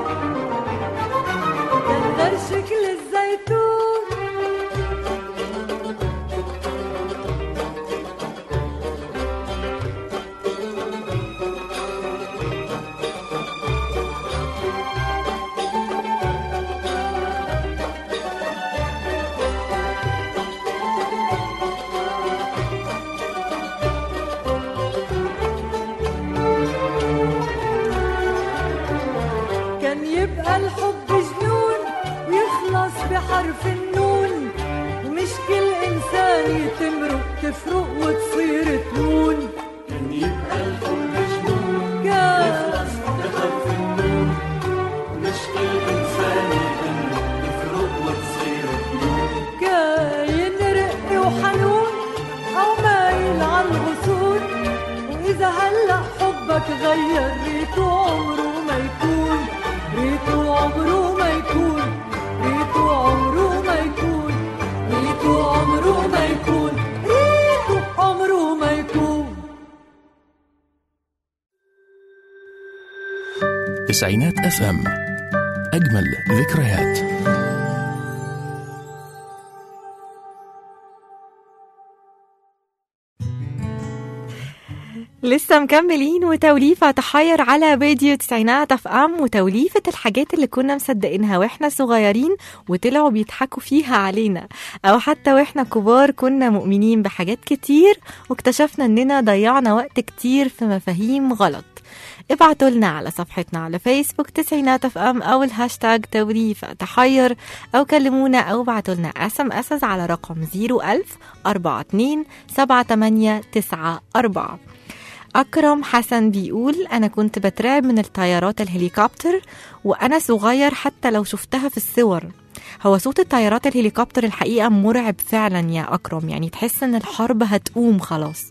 كان غير شكل الزيتون يبقى الحب جنون ويخلص بحرف النون ومش كل إنسان يتمرق تفرق وتصير تنون كان يبقى الحب جنون يخلص بحرف النون ومش كل إنسان يتمرق تفرق وتصير تنون كاين رقي وحنون أو مايل عالغصون وإذا هلأ حبك غير ريته عمره ما يكون ريتو عمره ما يكون ريتو عمره ما يكون ريتو عمره ما يكون ريتو عمره ما يكون. تسعينات اف ام، اجمل ذكريات. لسه مكملين وتوليفة تحير على فيديو تسعينات اف ام، وتوليفة الحاجات اللي كنا مصدقينها واحنا صغيرين وطلعوا بيضحكوا فيها علينا، او حتى واحنا كبار كنا مؤمنين بحاجات كتير واكتشفنا اننا ضيعنا وقت كتير في مفاهيم غلط. ابعتوا لنا على صفحتنا على فيسبوك تسعينات اف ام او الهاشتاج توليفة تحير، او كلمونا او ابعتوا لنا اس ام اس على رقم صفر ألف أربعة اتنين سبعة تمانية تسعة أربعة. أكرم حسن بيقول أنا كنت بترعب من الطيارات الهليكوبتر وأنا صغير حتى لو شفتها في الصور. هو صوت الطيارات الهليكوبتر الحقيقة مرعب فعلا يا أكرم، يعني تحس أن الحرب هتقوم خلاص.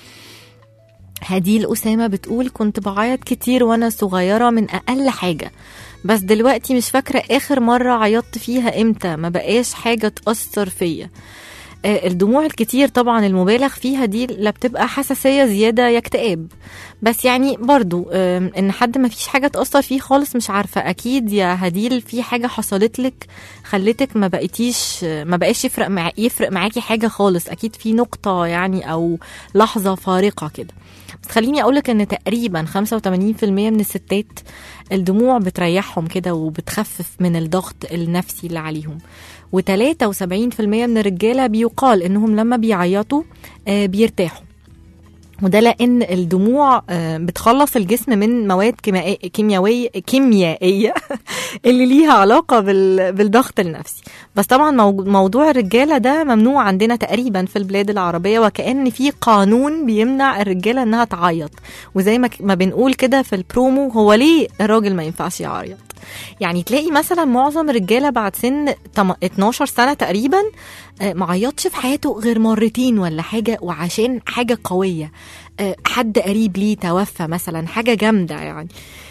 هديل أسامة بتقول كنت بعيط كتير وأنا صغيرة من أقل حاجة، بس دلوقتي مش فاكرة آخر مرة عيطت فيها إمتى، ما بقاش حاجة تأثر فيا. الدموع الكتير طبعا المبالغ فيها دي لا بتبقى حساسية زيادة يا اكتئاب، بس يعني برضو ان حد ما فيش حاجة تأثر فيه خالص مش عارفة. اكيد يا هديل في حاجة حصلت لك خلتك ما بقيتيش ما بقاش يفرق مع يفرق معاكي حاجة خالص، اكيد في نقطة يعني او لحظة فارقة كده. بس خليني اقولك ان تقريبا خمسة وثمانين بالمية من الستات الدموع بتريحهم كده وبتخفف من الضغط النفسي اللي عليهم، وثلاثة وسبعين بالمية من الرجالة بيقال إنهم لما بيعيطوا بيرتاحوا، وده لأن الدموع بتخلص الجسم من مواد كيميائية كيميائية اللي ليها علاقة بالضغط النفسي. بس طبعا موضوع الرجالة ده ممنوع عندنا تقريبا في البلاد العربية، وكأن في قانون بيمنع الرجالة إنها تعيط، وزي ما بنقول كده في البرومو هو ليه الراجل ما ينفعش يعيط. يعني تلاقي مثلا معظم الرجالة بعد سن اتناشر سنة تقريبا ما عيطش في حياته غير مرتين ولا حاجة، وعشان حاجة قوية، حد قريب ليه توفى مثلا، حاجة جامدة يعني.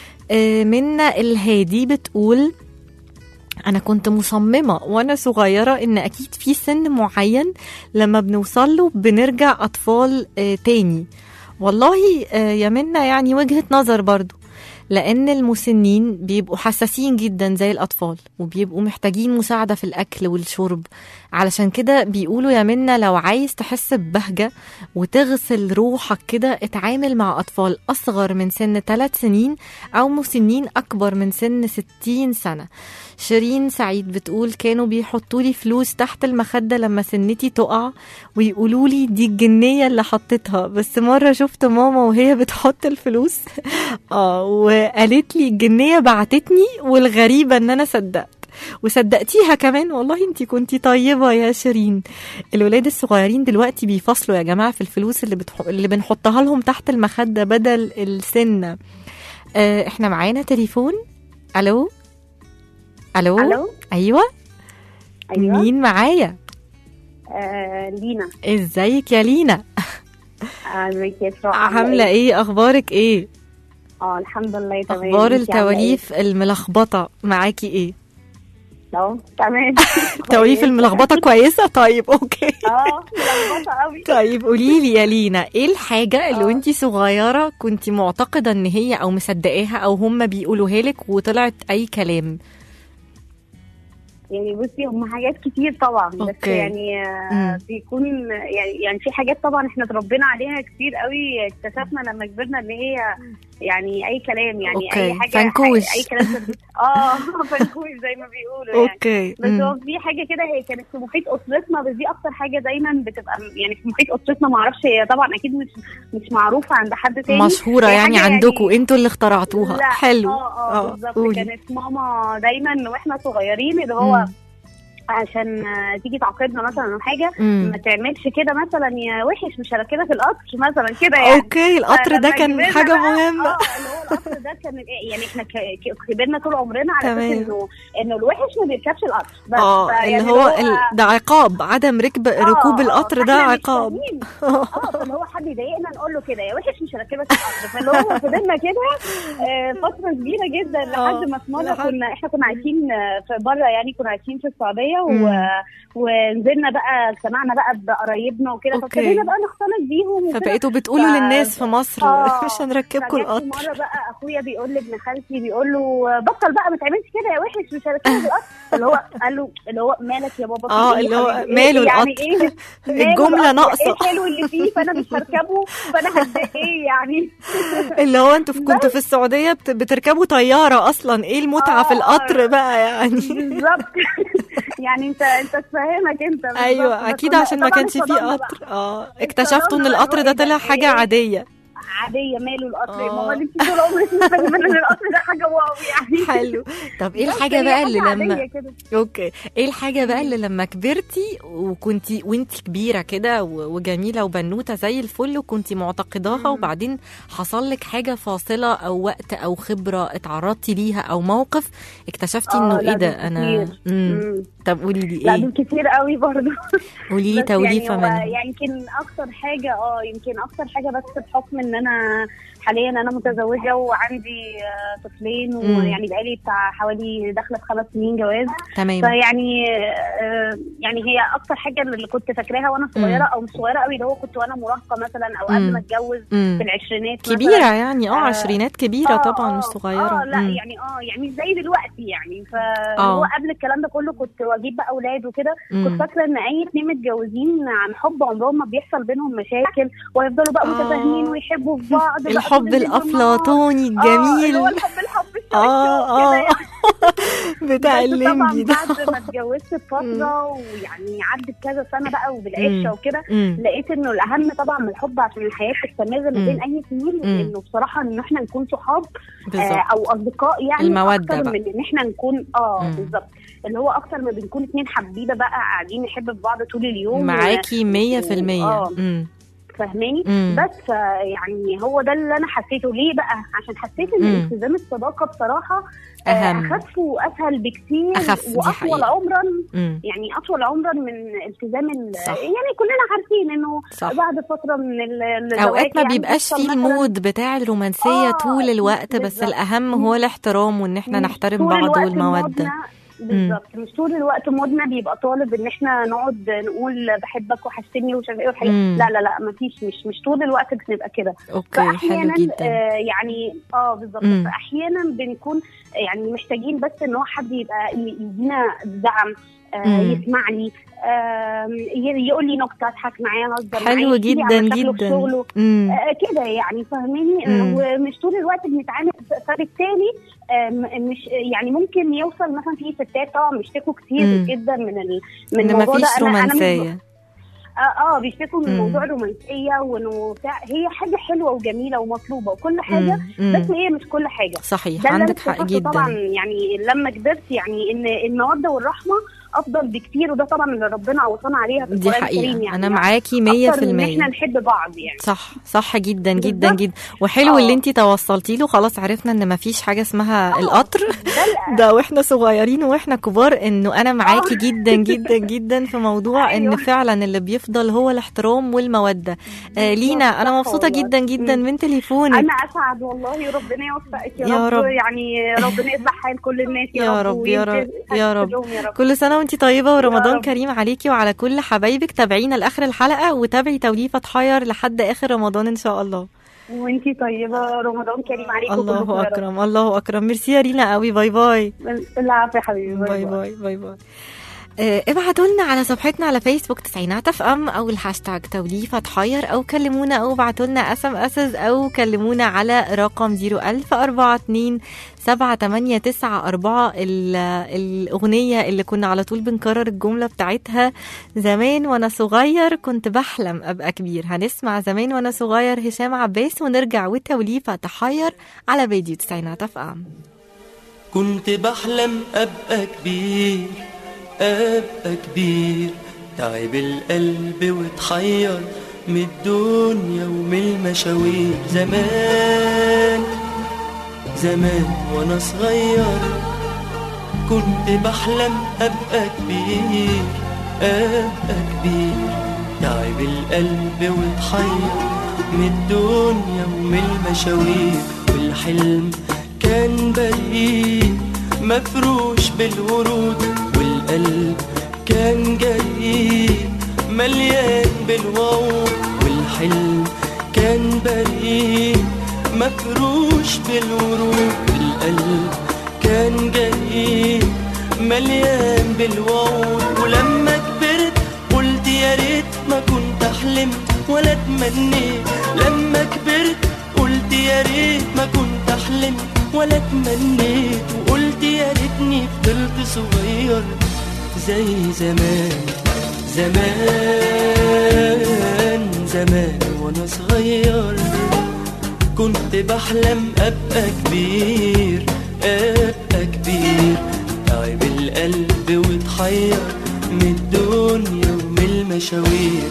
منا الهادي بتقول أنا كنت مصممة وأنا صغيرة إن أكيد في سن معين لما بنوصله بنرجع أطفال تاني. والله يا منا يعني وجهة نظر برضو، لأن المسنين بيبقوا حساسين جدا زي الأطفال وبيبقوا محتاجين مساعدة في الأكل والشرب، علشان كده بيقولوا يا منا لو عايز تحس ببهجة وتغسل روحك كده اتعامل مع أطفال أصغر من سن ثلاث سنين أو مسنين أكبر من سن ستين سنة. شيرين سعيد بتقول كانوا بيحطولي فلوس تحت المخدة لما سنتي تقع ويقولولي دي الجنية اللي حطتها، بس مرة شفت ماما وهي بتحط الفلوس اه وقالت لي الجنية بعتتني، والغريبة ان انا صدقت وصدقتيها كمان. والله انتي كنتي طيبة يا شيرين. الولاد الصغيرين دلوقتي بيفصلوا يا جماعة في الفلوس اللي, بتح... اللي بنحطها لهم تحت المخدة بدل السنة. اه احنا معانا تليفون. الو الو الو ايوه ايوه مين معايا؟ آه، لينا. ازيك يا لينا؟ ازيك يا اسراء؟ عامله ايه؟ اخبارك ايه؟ اه الحمد لله تمام. اخبار التواليف الملخبطه معاكي ايه؟ اه تمام. توليف الملخبطه كويسه. طيب اوكي. اه ملخبطه قوي. طيب قولي لي يا لينا، ايه الحاجه اللي وانتي صغيره كنتي معتقده ان هي او مصدقاها او هم بيقولوها لك وطلعت اي كلام؟ يعني بصي هم حاجات كتير طبعا، بس أوكي. يعني آه بيكون يعني يعني في حاجات طبعا احنا اتربينا عليها كتير قوي، اكتشفنا لما كبرنا ان هي يعني اي كلام، يعني أوكي. اي حاجه فنكوش. اي كلام اه فنكوش زي ما بيقولوا يعني. اوكي. بس هو في حاجه كده هي كانت في محيط اسرتنا، بس دي اكتر حاجه دايما بتبقى يعني في محيط اسرتنا، ما اعرفش هي طبعا اكيد مش مش معروفه عند حد تاني، مشهوره يعني عندكم يعني انتوا اللي اخترعتوها. لا. حلو. اه اه بالظبط. كانت ماما دايما واحنا صغيرين اللي هو مم. عشان تيجي تعاقبنا مثلا او حاجه مم. ما تعملش كده مثلا يا وحش مش هركبك القطر مثلا كده يعني. اوكي القطر ده كان حاجه مهمه. اه اللي هو القطر ده كان يعني احنا كبرنا طول عمرنا على اساس انه انه الوحش ما بيركبش القطر بس. اه يعني اللي هو ال... ده عقاب، عدم ركب آه ركوب القطر ده عقاب. اه فاللي هو حد يضايقنا نقول له كده يا وحش مش هركبك القطر، فاللي هو فضلنا كده فتره كبيره جدا لحد ما في مره كنا احنا كنا عايشين في بره، يعني كنا عايشين في السعوديه و... ونزلنا بقى اجتمعنا بقى بقرايبنا وكده، فابتدينا بقى نختلط بيهم فبقيتوا بتقولوا ف... للناس في مصر آه مش هنركبكم القطر. مره بقى اخويا بيقول لابن خالتي بيقول له بطل بقى ما تعملش كده يا وحش مش هركبك القطر، اللي هو قال له اللي هو مالك يا بابا اه اللي هو ماله يعني القطر ايه الجمله ناقصه، ايه الحلو اللي فيه فانا مش هركبه فانا هتضايق ايه يعني. اللي هو انتوا كنتوا في السعوديه بتركبوا طياره اصلا، ايه المتعه آه في القطر بقى يعني. بالظبط. يعني انت انت تفهمك انت. ايوه اكيد عشان ما كانش فيه قطر. اه اكتشفتوا ان القطر ده طلع حاجه عاديه عاديه. ماله القطر يا ماما انت طول عمرك مش فاهمه ان القطر ده حاجه واو يعني. حلو. طب ايه الحاجه بقى اللي لما اوكي ايه الحاجه بقى اللي لما كبرتي وكنتي وانتي كبيره كده وجميله وبنوته زي الفل وكنتي معتقداها وبعدين حصل لك حاجه فاصله او وقت او خبره اتعرضتي ليها او موقف اكتشفتي انه ايه ده انا امم طب قولي لي ايه؟ لا دول كتير قوي برضه. قولي لي توليفه يعني منهم. يعني يمكن اكتر حاجه اه يمكن اكتر حاجه بس بحكم ان انا حاليا انا متزوجه وعندي آه طفلين ويعني بقالي بتاع حوالي داخله في خمس سنين جواز. تمام. فيعني آه يعني هي اكتر حاجه اللي كنت فاكراها وانا صغيره او مش صغيره قوي اللي هو كنت وانا مراهقه مثلا او قبل ما اتجوز في العشرينات كبيره يعني اه عشرينات كبيره آه طبعا مش صغيره. اه لا مم. يعني اه يعني مش زي دلوقتي يعني. فهو قبل الكلام ده كله كنت واجيب بقى اولاد وكده كنت فاكره ان اي اتنين متجوزين عن حب عمرهم ما بيحصل بينهم مشاكل ويفضلوا بقى متفاهمين ويحبوا في بعض. الحب الافلاطوني الجميل. اه الحب الحب اه اه بتاع الليمبي ده. بعد ما اتجوزت فتره ويعني عدت كذا سنه بقى وبالعشره وكده لقيت انه الاهم طبعا من الحب عشان الحياه تستمر ما بين اي اثنين انه بصراحه ان احنا نكون صحاب آه او اصدقاء يعني المودة اكتر بقى. من ان احنا نكون اه بالظبط اللي هو اكتر ما بنكون اتنين حبيبه بقى قاعدين نحب في بعض طول اليوم. معاكي مية في المية. اه فاهماني. بس يعني هو ده اللي انا حسيته. ليه بقى؟ عشان حسيت ان التزام الصداقه بصراحه أهم. اخف واسهل بكتير أخف واطول عمرا. مم. يعني اطول عمرا من التزام يعني كلنا عارفين انه صح. بعد فتره من الزواج اوقات ما يعني بيبقاش فيه المود بتاع الرومانسيه آه طول الوقت. بس بالزبط. الاهم هو الاحترام وان احنا نحترم بعض والموده. بالظبط. مش طول الوقت مودنا بيبقى طالب ان احنا نقعد نقول بحبك وحشتني ومش عارفه ايه. لا لا لا مفيش مش مش طول الوقت بنبقى كده. اوكي حلو جدا. آه يعني اه بالظبط. فاحيانا بنكون يعني محتاجين بس ان هو حد يبقى يدينا دعم آه يسمعني آه يقول لي نكته اضحك معايا اهزر معايا. حلو جدا جدا. آه كده يعني فاهماني. ومش طول الوقت بنتعامل فبالتالي آه مش يعني ممكن يوصل مثلا في ستات طبعا بيشتكوا كتير مم. جدا من ال من الموضوع ده. انا رومانسيه اه اه بيشتكوا من موضوع الرومانسيه وانه هي حاجه حلوه وجميله ومطلوبه وكل حاجه مم. بس هي مش كل حاجه. صحيح عندك حق جدا. طبعا يعني لما كبرت يعني ان الموده والرحمه افضل بكتير، وده طبعا اللي ربنا وصانا عليها في دي القرآن حقيقة الكريم. يعني أنا معاكي مية في المية، احنا نحب بعض يعني. صح صح جدا جدا بالظبط. جدا. وحلو آه. اللي انتي توصلتي له، خلاص عرفنا ان مفيش حاجة اسمها آه. القطر ده ده واحنا صغيرين واحنا كبار، انه انا معاكي جدا جدا جدا في موضوع ان أيوة. فعلا اللي بيفضل هو الاحترام والمودة. آه لينا انا صح مبسوطة والله. جدا جدا مم. من تليفونك. انا اسعد والله، ربنا يوفقك يا, يا رب. يعني ربنا يصلح حال كل الناس يا, يا رب يا رب يا رب. يا رب. كل سنة وانتي طيبة ورمضان رب. كريم عليكي وعلى كل حبايبك. تابعينا لاخر الحلقة وتابعي توليفة حير لحد اخر رمضان ان شاء الله. وانتي طيبة، رمضان كريم عليكم. الله اكرم الله اكرم. ميرسي يا رينا قوي. باي باي. العافية يا حبيبي. باي باي باي باي. آه، ابعتوا لنا على صفحتنا على فيسبوك تسعينات اف ام او الهاشتاج توليفة حير، او كلمونا او ابعتوا لنا اس ام اسز، او كلمونا على رقم صفر ألف أربعة اتنين سبعة تمانية تسعة أربعة. الأغنية اللي كنا على طول بنكرر الجملة بتاعتها، زمان وانا صغير كنت بحلم ابقى كبير. هنسمع زمان وانا صغير هشام عباس ونرجع وتوليفة تحير على فيديو تسعينات اف ام. كنت بحلم ابقى كبير ابقى كبير، تعب القلب وتحير من الدنيا ومن المشاوير. زمان زمان وانا صغير كنت بحلم ابقى كبير ابقى كبير، تعب القلب وتحير من الدنيا ومن المشاوير. والحلم كان بريء مفروش بالورود، والقلب كان جريء مليان بالوعود. والحلم كان بريء مفروش بالورود، والقلب كان جريء مليان بالوعود. ولما كبرت قلت يا ريت ما كنت حلمت ولا تمنيت، لما كبرت قلت يا ريت ما كنت حلمت ولا تمنيت، وقلت يا ريتني فضلت صغير زي زمان. زمان زمان وانا صغير كنت بحلم ابقى كبير ابقى كبير، تعب القلب وتحير من الدنيا ومن المشاوير.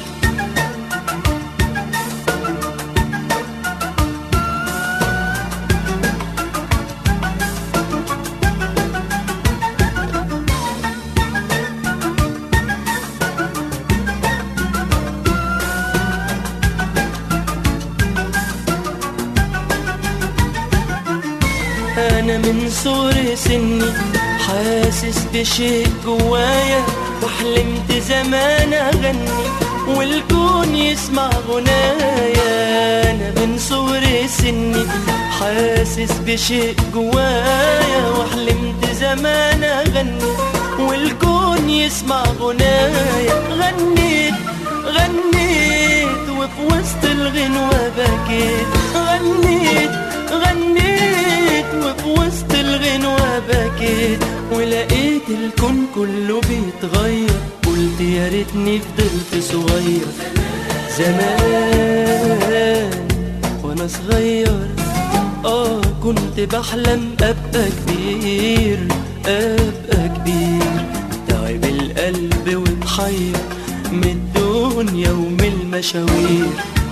أنا من صغر سني حاسس بشيء جوايا، وحلمت زمان أغني والكون يسمع غنايا. أنا من صغر سني حاسس بشيء جوايا، وحلمت زمان أغني والكون يسمع غنايا. غنيت غنيت وفي وسط الغنوة بكيت، غنيت غنيت وفي وسط الغنوة بكيت، ولقيت الكون كله بيتغير. قلت يا ريتني فضلت صغير زمان وانا صغير. اه كنت بحلم ابقى كبير ابقى كبير، تعب القلب وتحير من الدنيا ومن المشاوير.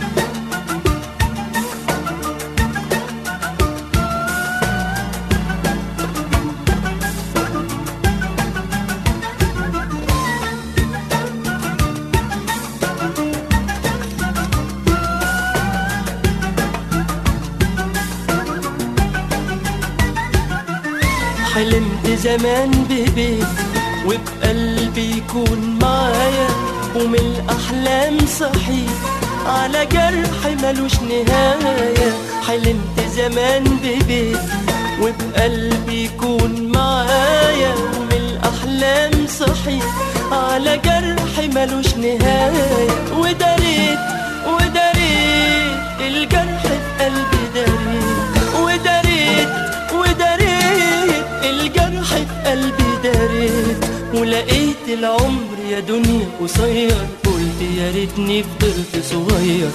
حلمت زمان ببيت وبقلبي يكون معايا، ومن الأحلام صحيت على جرح ملوش نهاية. حلمت زمان ببيت وبقلبي يكون معايا، ومن الأحلام صحيت على جرح ملوش نهاية. وداريت وداريت الجرح في قلبي داريت، وداريت وداريت الجرح في قلبي داريت. ولقيت العمر يا دنيا قصير، قلت يا ريتني فضلت صغير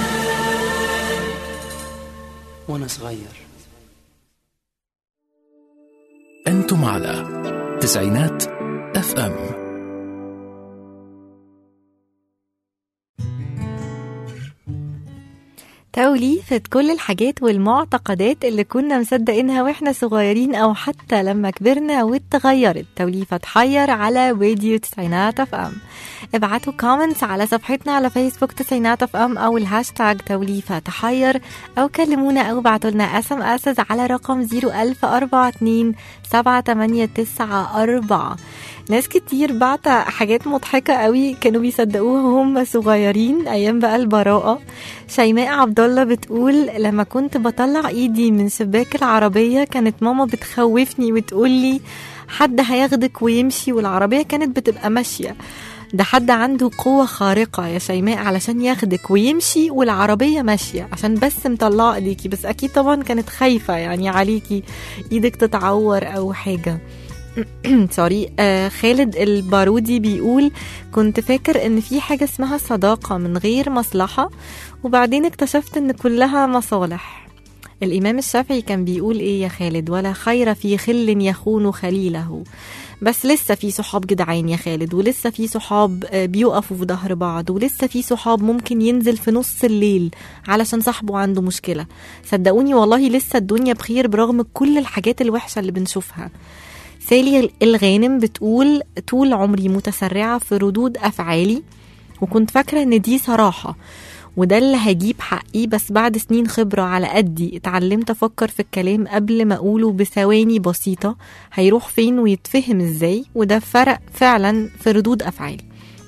وانا صغير. أنتم على تسعينات اف ام. توليفة كل الحاجات والمعتقدات اللي كنا مصدقينها واحنا صغيرين او حتى لما كبرنا واتغيرت. توليفة تحير على راديو تسعينات اف ام. ابعتوا كومنتس على صفحتنا على فيسبوك تسعينات اف ام او الهاشتاج توليفة تحير، او كلمونا او بعتوا لنا اس ام اس على رقم صفر ألف أربعة اتنين سبعة تمانية تسعة أربعة. ناس كتير بعت حاجات مضحكة قوي كانوا بيصدقوها وهم صغيرين ايام بقى البراءة. شيماء عبد الله بتقول لما كنت بطلع ايدي من شباك العربية كانت ماما بتخوفني وتقول لي حد هياخدك ويمشي، والعربية كانت بتبقى ماشية. ده حد عنده قوة خارقة يا شيماء علشان ياخدك ويمشي والعربية ماشية عشان بس مطلعة ايديكي، بس اكيد طبعا كانت خايفة يعني عليكي ايدك تتعور او حاجة. سوري. آه خالد البارودي بيقول كنت فاكر ان في حاجة اسمها صداقة من غير مصلحة وبعدين اكتشفت ان كلها مصالح. الامام الشافعي كان بيقول ايه يا خالد؟ ولا خير في خل يخون خليله. بس لسه في صحاب جدعان يا خالد، ولسه في صحاب بيقفوا في ظهر بعض، ولسه في صحاب ممكن ينزل في نص الليل علشان صاحبه عنده مشكلة. صدقوني والله لسه الدنيا بخير برغم كل الحاجات الوحشة اللي بنشوفها. سالي الغانم بتقول طول عمري متسرعة في ردود أفعالي وكنت فاكرة ان دي صراحة وده اللي هجيب حقي، بس بعد سنين خبرة على قدي اتعلمت أفكر في الكلام قبل ما أقوله بثواني بسيطة هيروح فين ويتفهم ازاي، وده فرق فعلا في ردود أفعالي.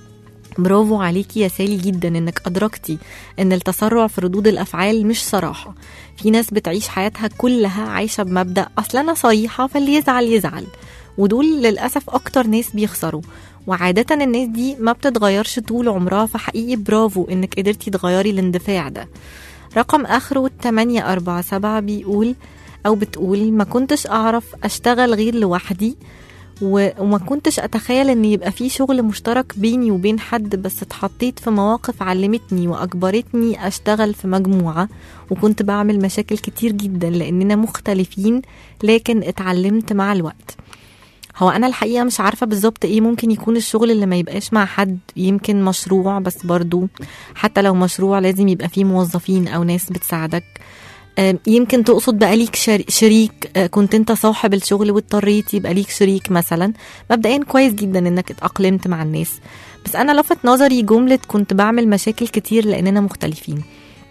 برافو عليكي يا سالي جدا انك أدركتي ان التسرع في ردود الأفعال مش صراحة. في ناس بتعيش حياتها كلها عايشة بمبدأ أصل أنا صريحة فاللي يزعل يزعل، ودول للأسف أكتر ناس بيخسروا، وعادة الناس دي ما بتتغيرش طول عمرها. فحقيقي برافو انك قدرتي تغيري الاندفاع ده. رقم آخره تمانية أربعة سبعة بيقول أو بتقول ما كنتش أعرف أشتغل غير لوحدي وما كنتش أتخيل أن يبقى في شغل مشترك بيني وبين حد، بس اتحطيت في مواقف علمتني وأجبرتني أشتغل في مجموعة وكنت بعمل مشاكل كتير جدا لأننا مختلفين، لكن اتعلمت مع الوقت. هو أنا الحقيقة مش عارفة بالظبط إيه ممكن يكون الشغل اللي ما يبقاش مع حد، يمكن مشروع، بس برضو حتى لو مشروع لازم يبقى فيه موظفين أو ناس بتساعدك. يمكن تقصد بقى ليك شريك، كنت انت صاحب الشغل واضطريت يبقى ليك شريك مثلا. مبدئيا كويس جدا انك اتأقلمت مع الناس، بس انا لفت نظري جملة كنت بعمل مشاكل كتير لاننا مختلفين.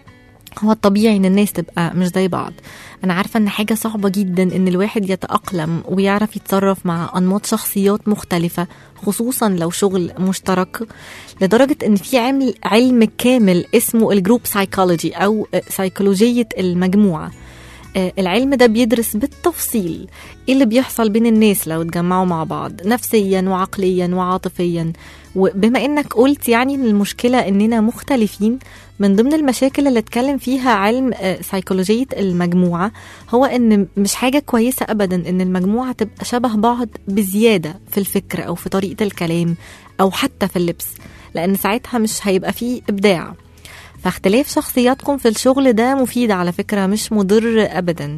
هو الطبيعي ان الناس تبقى مش زي بعض. انا عارفة ان حاجة صعبة جدا ان الواحد يتأقلم ويعرف يتصرف مع انماط شخصيات مختلفة، خصوصا لو شغل مشترك، لدرجة ان في علم علم كامل اسمه الجروب سايكولوجي او سيكولوجية المجموعة. العلم ده بيدرس بالتفصيل ايه اللي بيحصل بين الناس لو اتجمعوا مع بعض نفسيا وعقليا وعاطفيا. وبما انك قلت يعني ان المشكلة اننا مختلفين، من ضمن المشاكل اللي اتكلم فيها علم سيكولوجية المجموعة هو ان مش حاجة كويسة ابدا ان المجموعة تبقى شبه بعض بزيادة في الفكر او في طريقة الكلام او حتى في اللبس، لان ساعتها مش هيبقى فيه ابداع. فاختلاف شخصياتكم في الشغل ده مفيد على فكرة، مش مضر ابدا.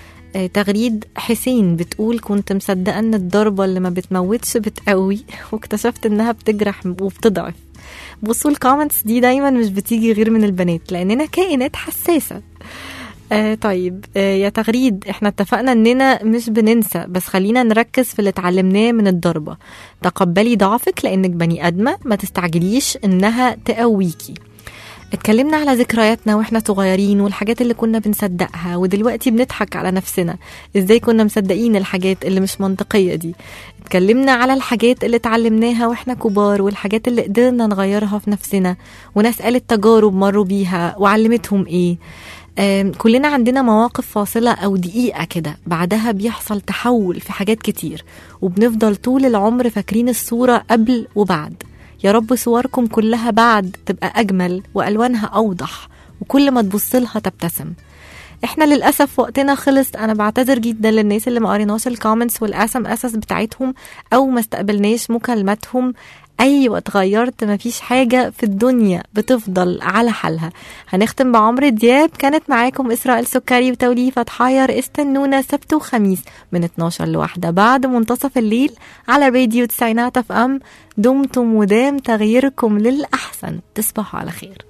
تغريد حسين بتقول كنت مصدقة ان الضربة اللي ما بتموتش بتقوي واكتشفت انها بتجرح وبتضعف. بصوا الكومنتس دي دايما مش بتيجي غير من البنات لاننا كائنات حساسة. آه طيب آه يا تغريد، احنا اتفقنا اننا مش بننسى، بس خلينا نركز في اللي اتعلمناه من الضربة. تقبلي ضعفك لانك بني ادمة، ما تستعجليش انها تقويكي. اتكلمنا على ذكرياتنا واحنا صغيرين والحاجات اللي كنا بنصدقها ودلوقتي بنضحك على نفسنا ازاي كنا مصدقين الحاجات اللي مش منطقية دي. اتكلمنا على الحاجات اللي اتعلمناها واحنا كبار والحاجات اللي قدرنا نغيرها في نفسنا، وناس قالت تجارب مروا بيها وعلمتهم ايه. كلنا عندنا مواقف فاصلة أو دقيقة كده بعدها بيحصل تحول في حاجات كتير، وبنفضل طول العمر فاكرين الصورة قبل وبعد. يا رب صوركم كلها بعد تبقى أجمل وألوانها أوضح، وكل ما تبصلها تبتسم. احنا للأسف وقتنا خلص. أنا بعتذر جدا للناس اللي ما قريناش الكومنتس والأسم أسس بتاعتهم أو ما استقبلناش مكالماتهم. أيوة اتغيرت، مفيش حاجة في الدنيا بتفضل على حالها. هنختم بعمرو دياب. كانت معاكم إسراء السكري وتوليفة حير. استنونا سبت وخميس من اتناشر لواحدة بعد منتصف الليل على راديو تسعينات اف ام. دمتم ودام تغييركم للأحسن. تصبحوا على خير.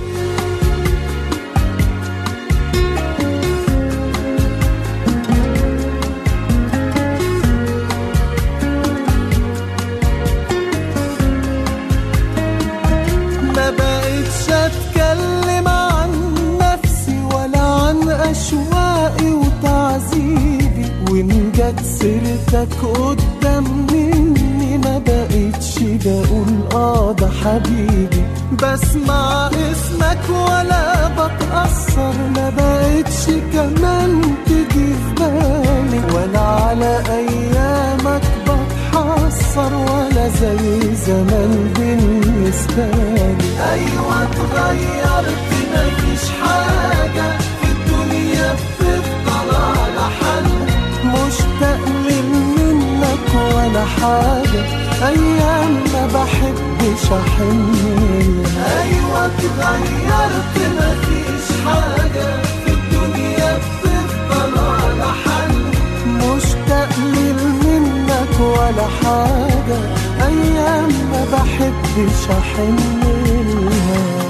ما بقيتش اتكلم عن نفسي ولا عن اشواقي وتعذيبي، وان جت سيرتك قدام مني ما بقيتش بقول اه ده حبيبي. بسمع اسمك ولا بتأثر، ما بقيتش كمان تيجي في بالي، ولا على ايامك بتحسر ولا زي زمان بالنسبة لي. أيوة اتغيرت مفيش حاجة في الدنيا بتفضل على حالها، مشتاق منك ولا حاجة أيام ما بحبش أحن. أيوة اتغيرت مفيش حاجة في الدنيا بتفضل على حالها، مشتاق منك ولا حاجة أيام ما بحبش أحن لها.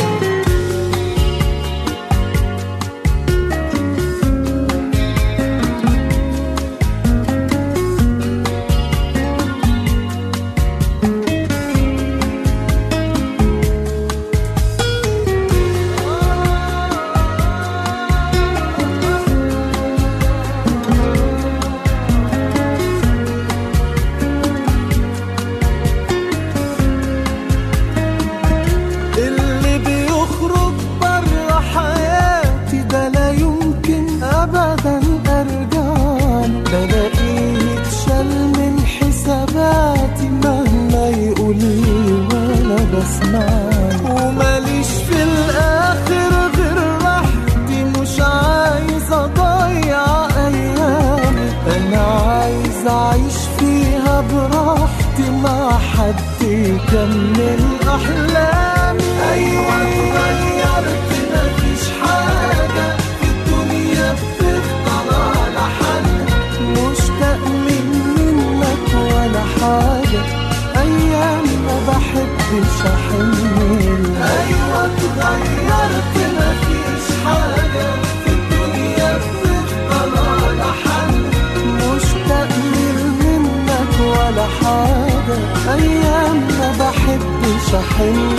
وماليش في الآخر غير راحتي، مش عايز أضيع أيامي، أنا عايز أعيش فيها براحتي مع حد يكمل أحلامي. أيوة اتغيرت مفيش حاجة في الدنيا بتفضل على حالها، مشتاق منك ولا حاجة أيام ما بحبش أحن. أيوة اتغيرت مفيش حاجة في الدنيا بتفضل على حالها، مشتاق منك ولا حاجة أيام ما بحبش أحن.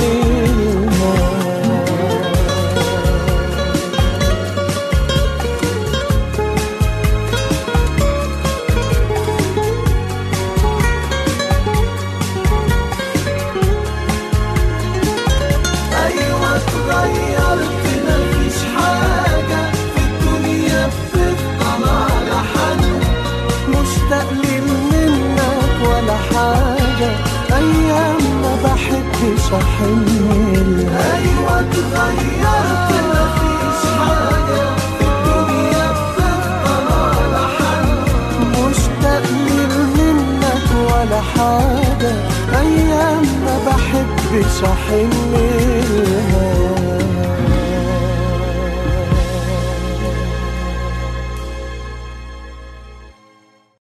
اتغيرت مفيش حاجة في الدنيا بتفضل على حالها، مشتاق منك ولا حاجة أيام ما بحبش أحن. أيوة اتغيرت مفيش حاجة في الدنيا بتفضل على حالها، مشتاق منك ولا حاجة أيام ما بحبش أحن.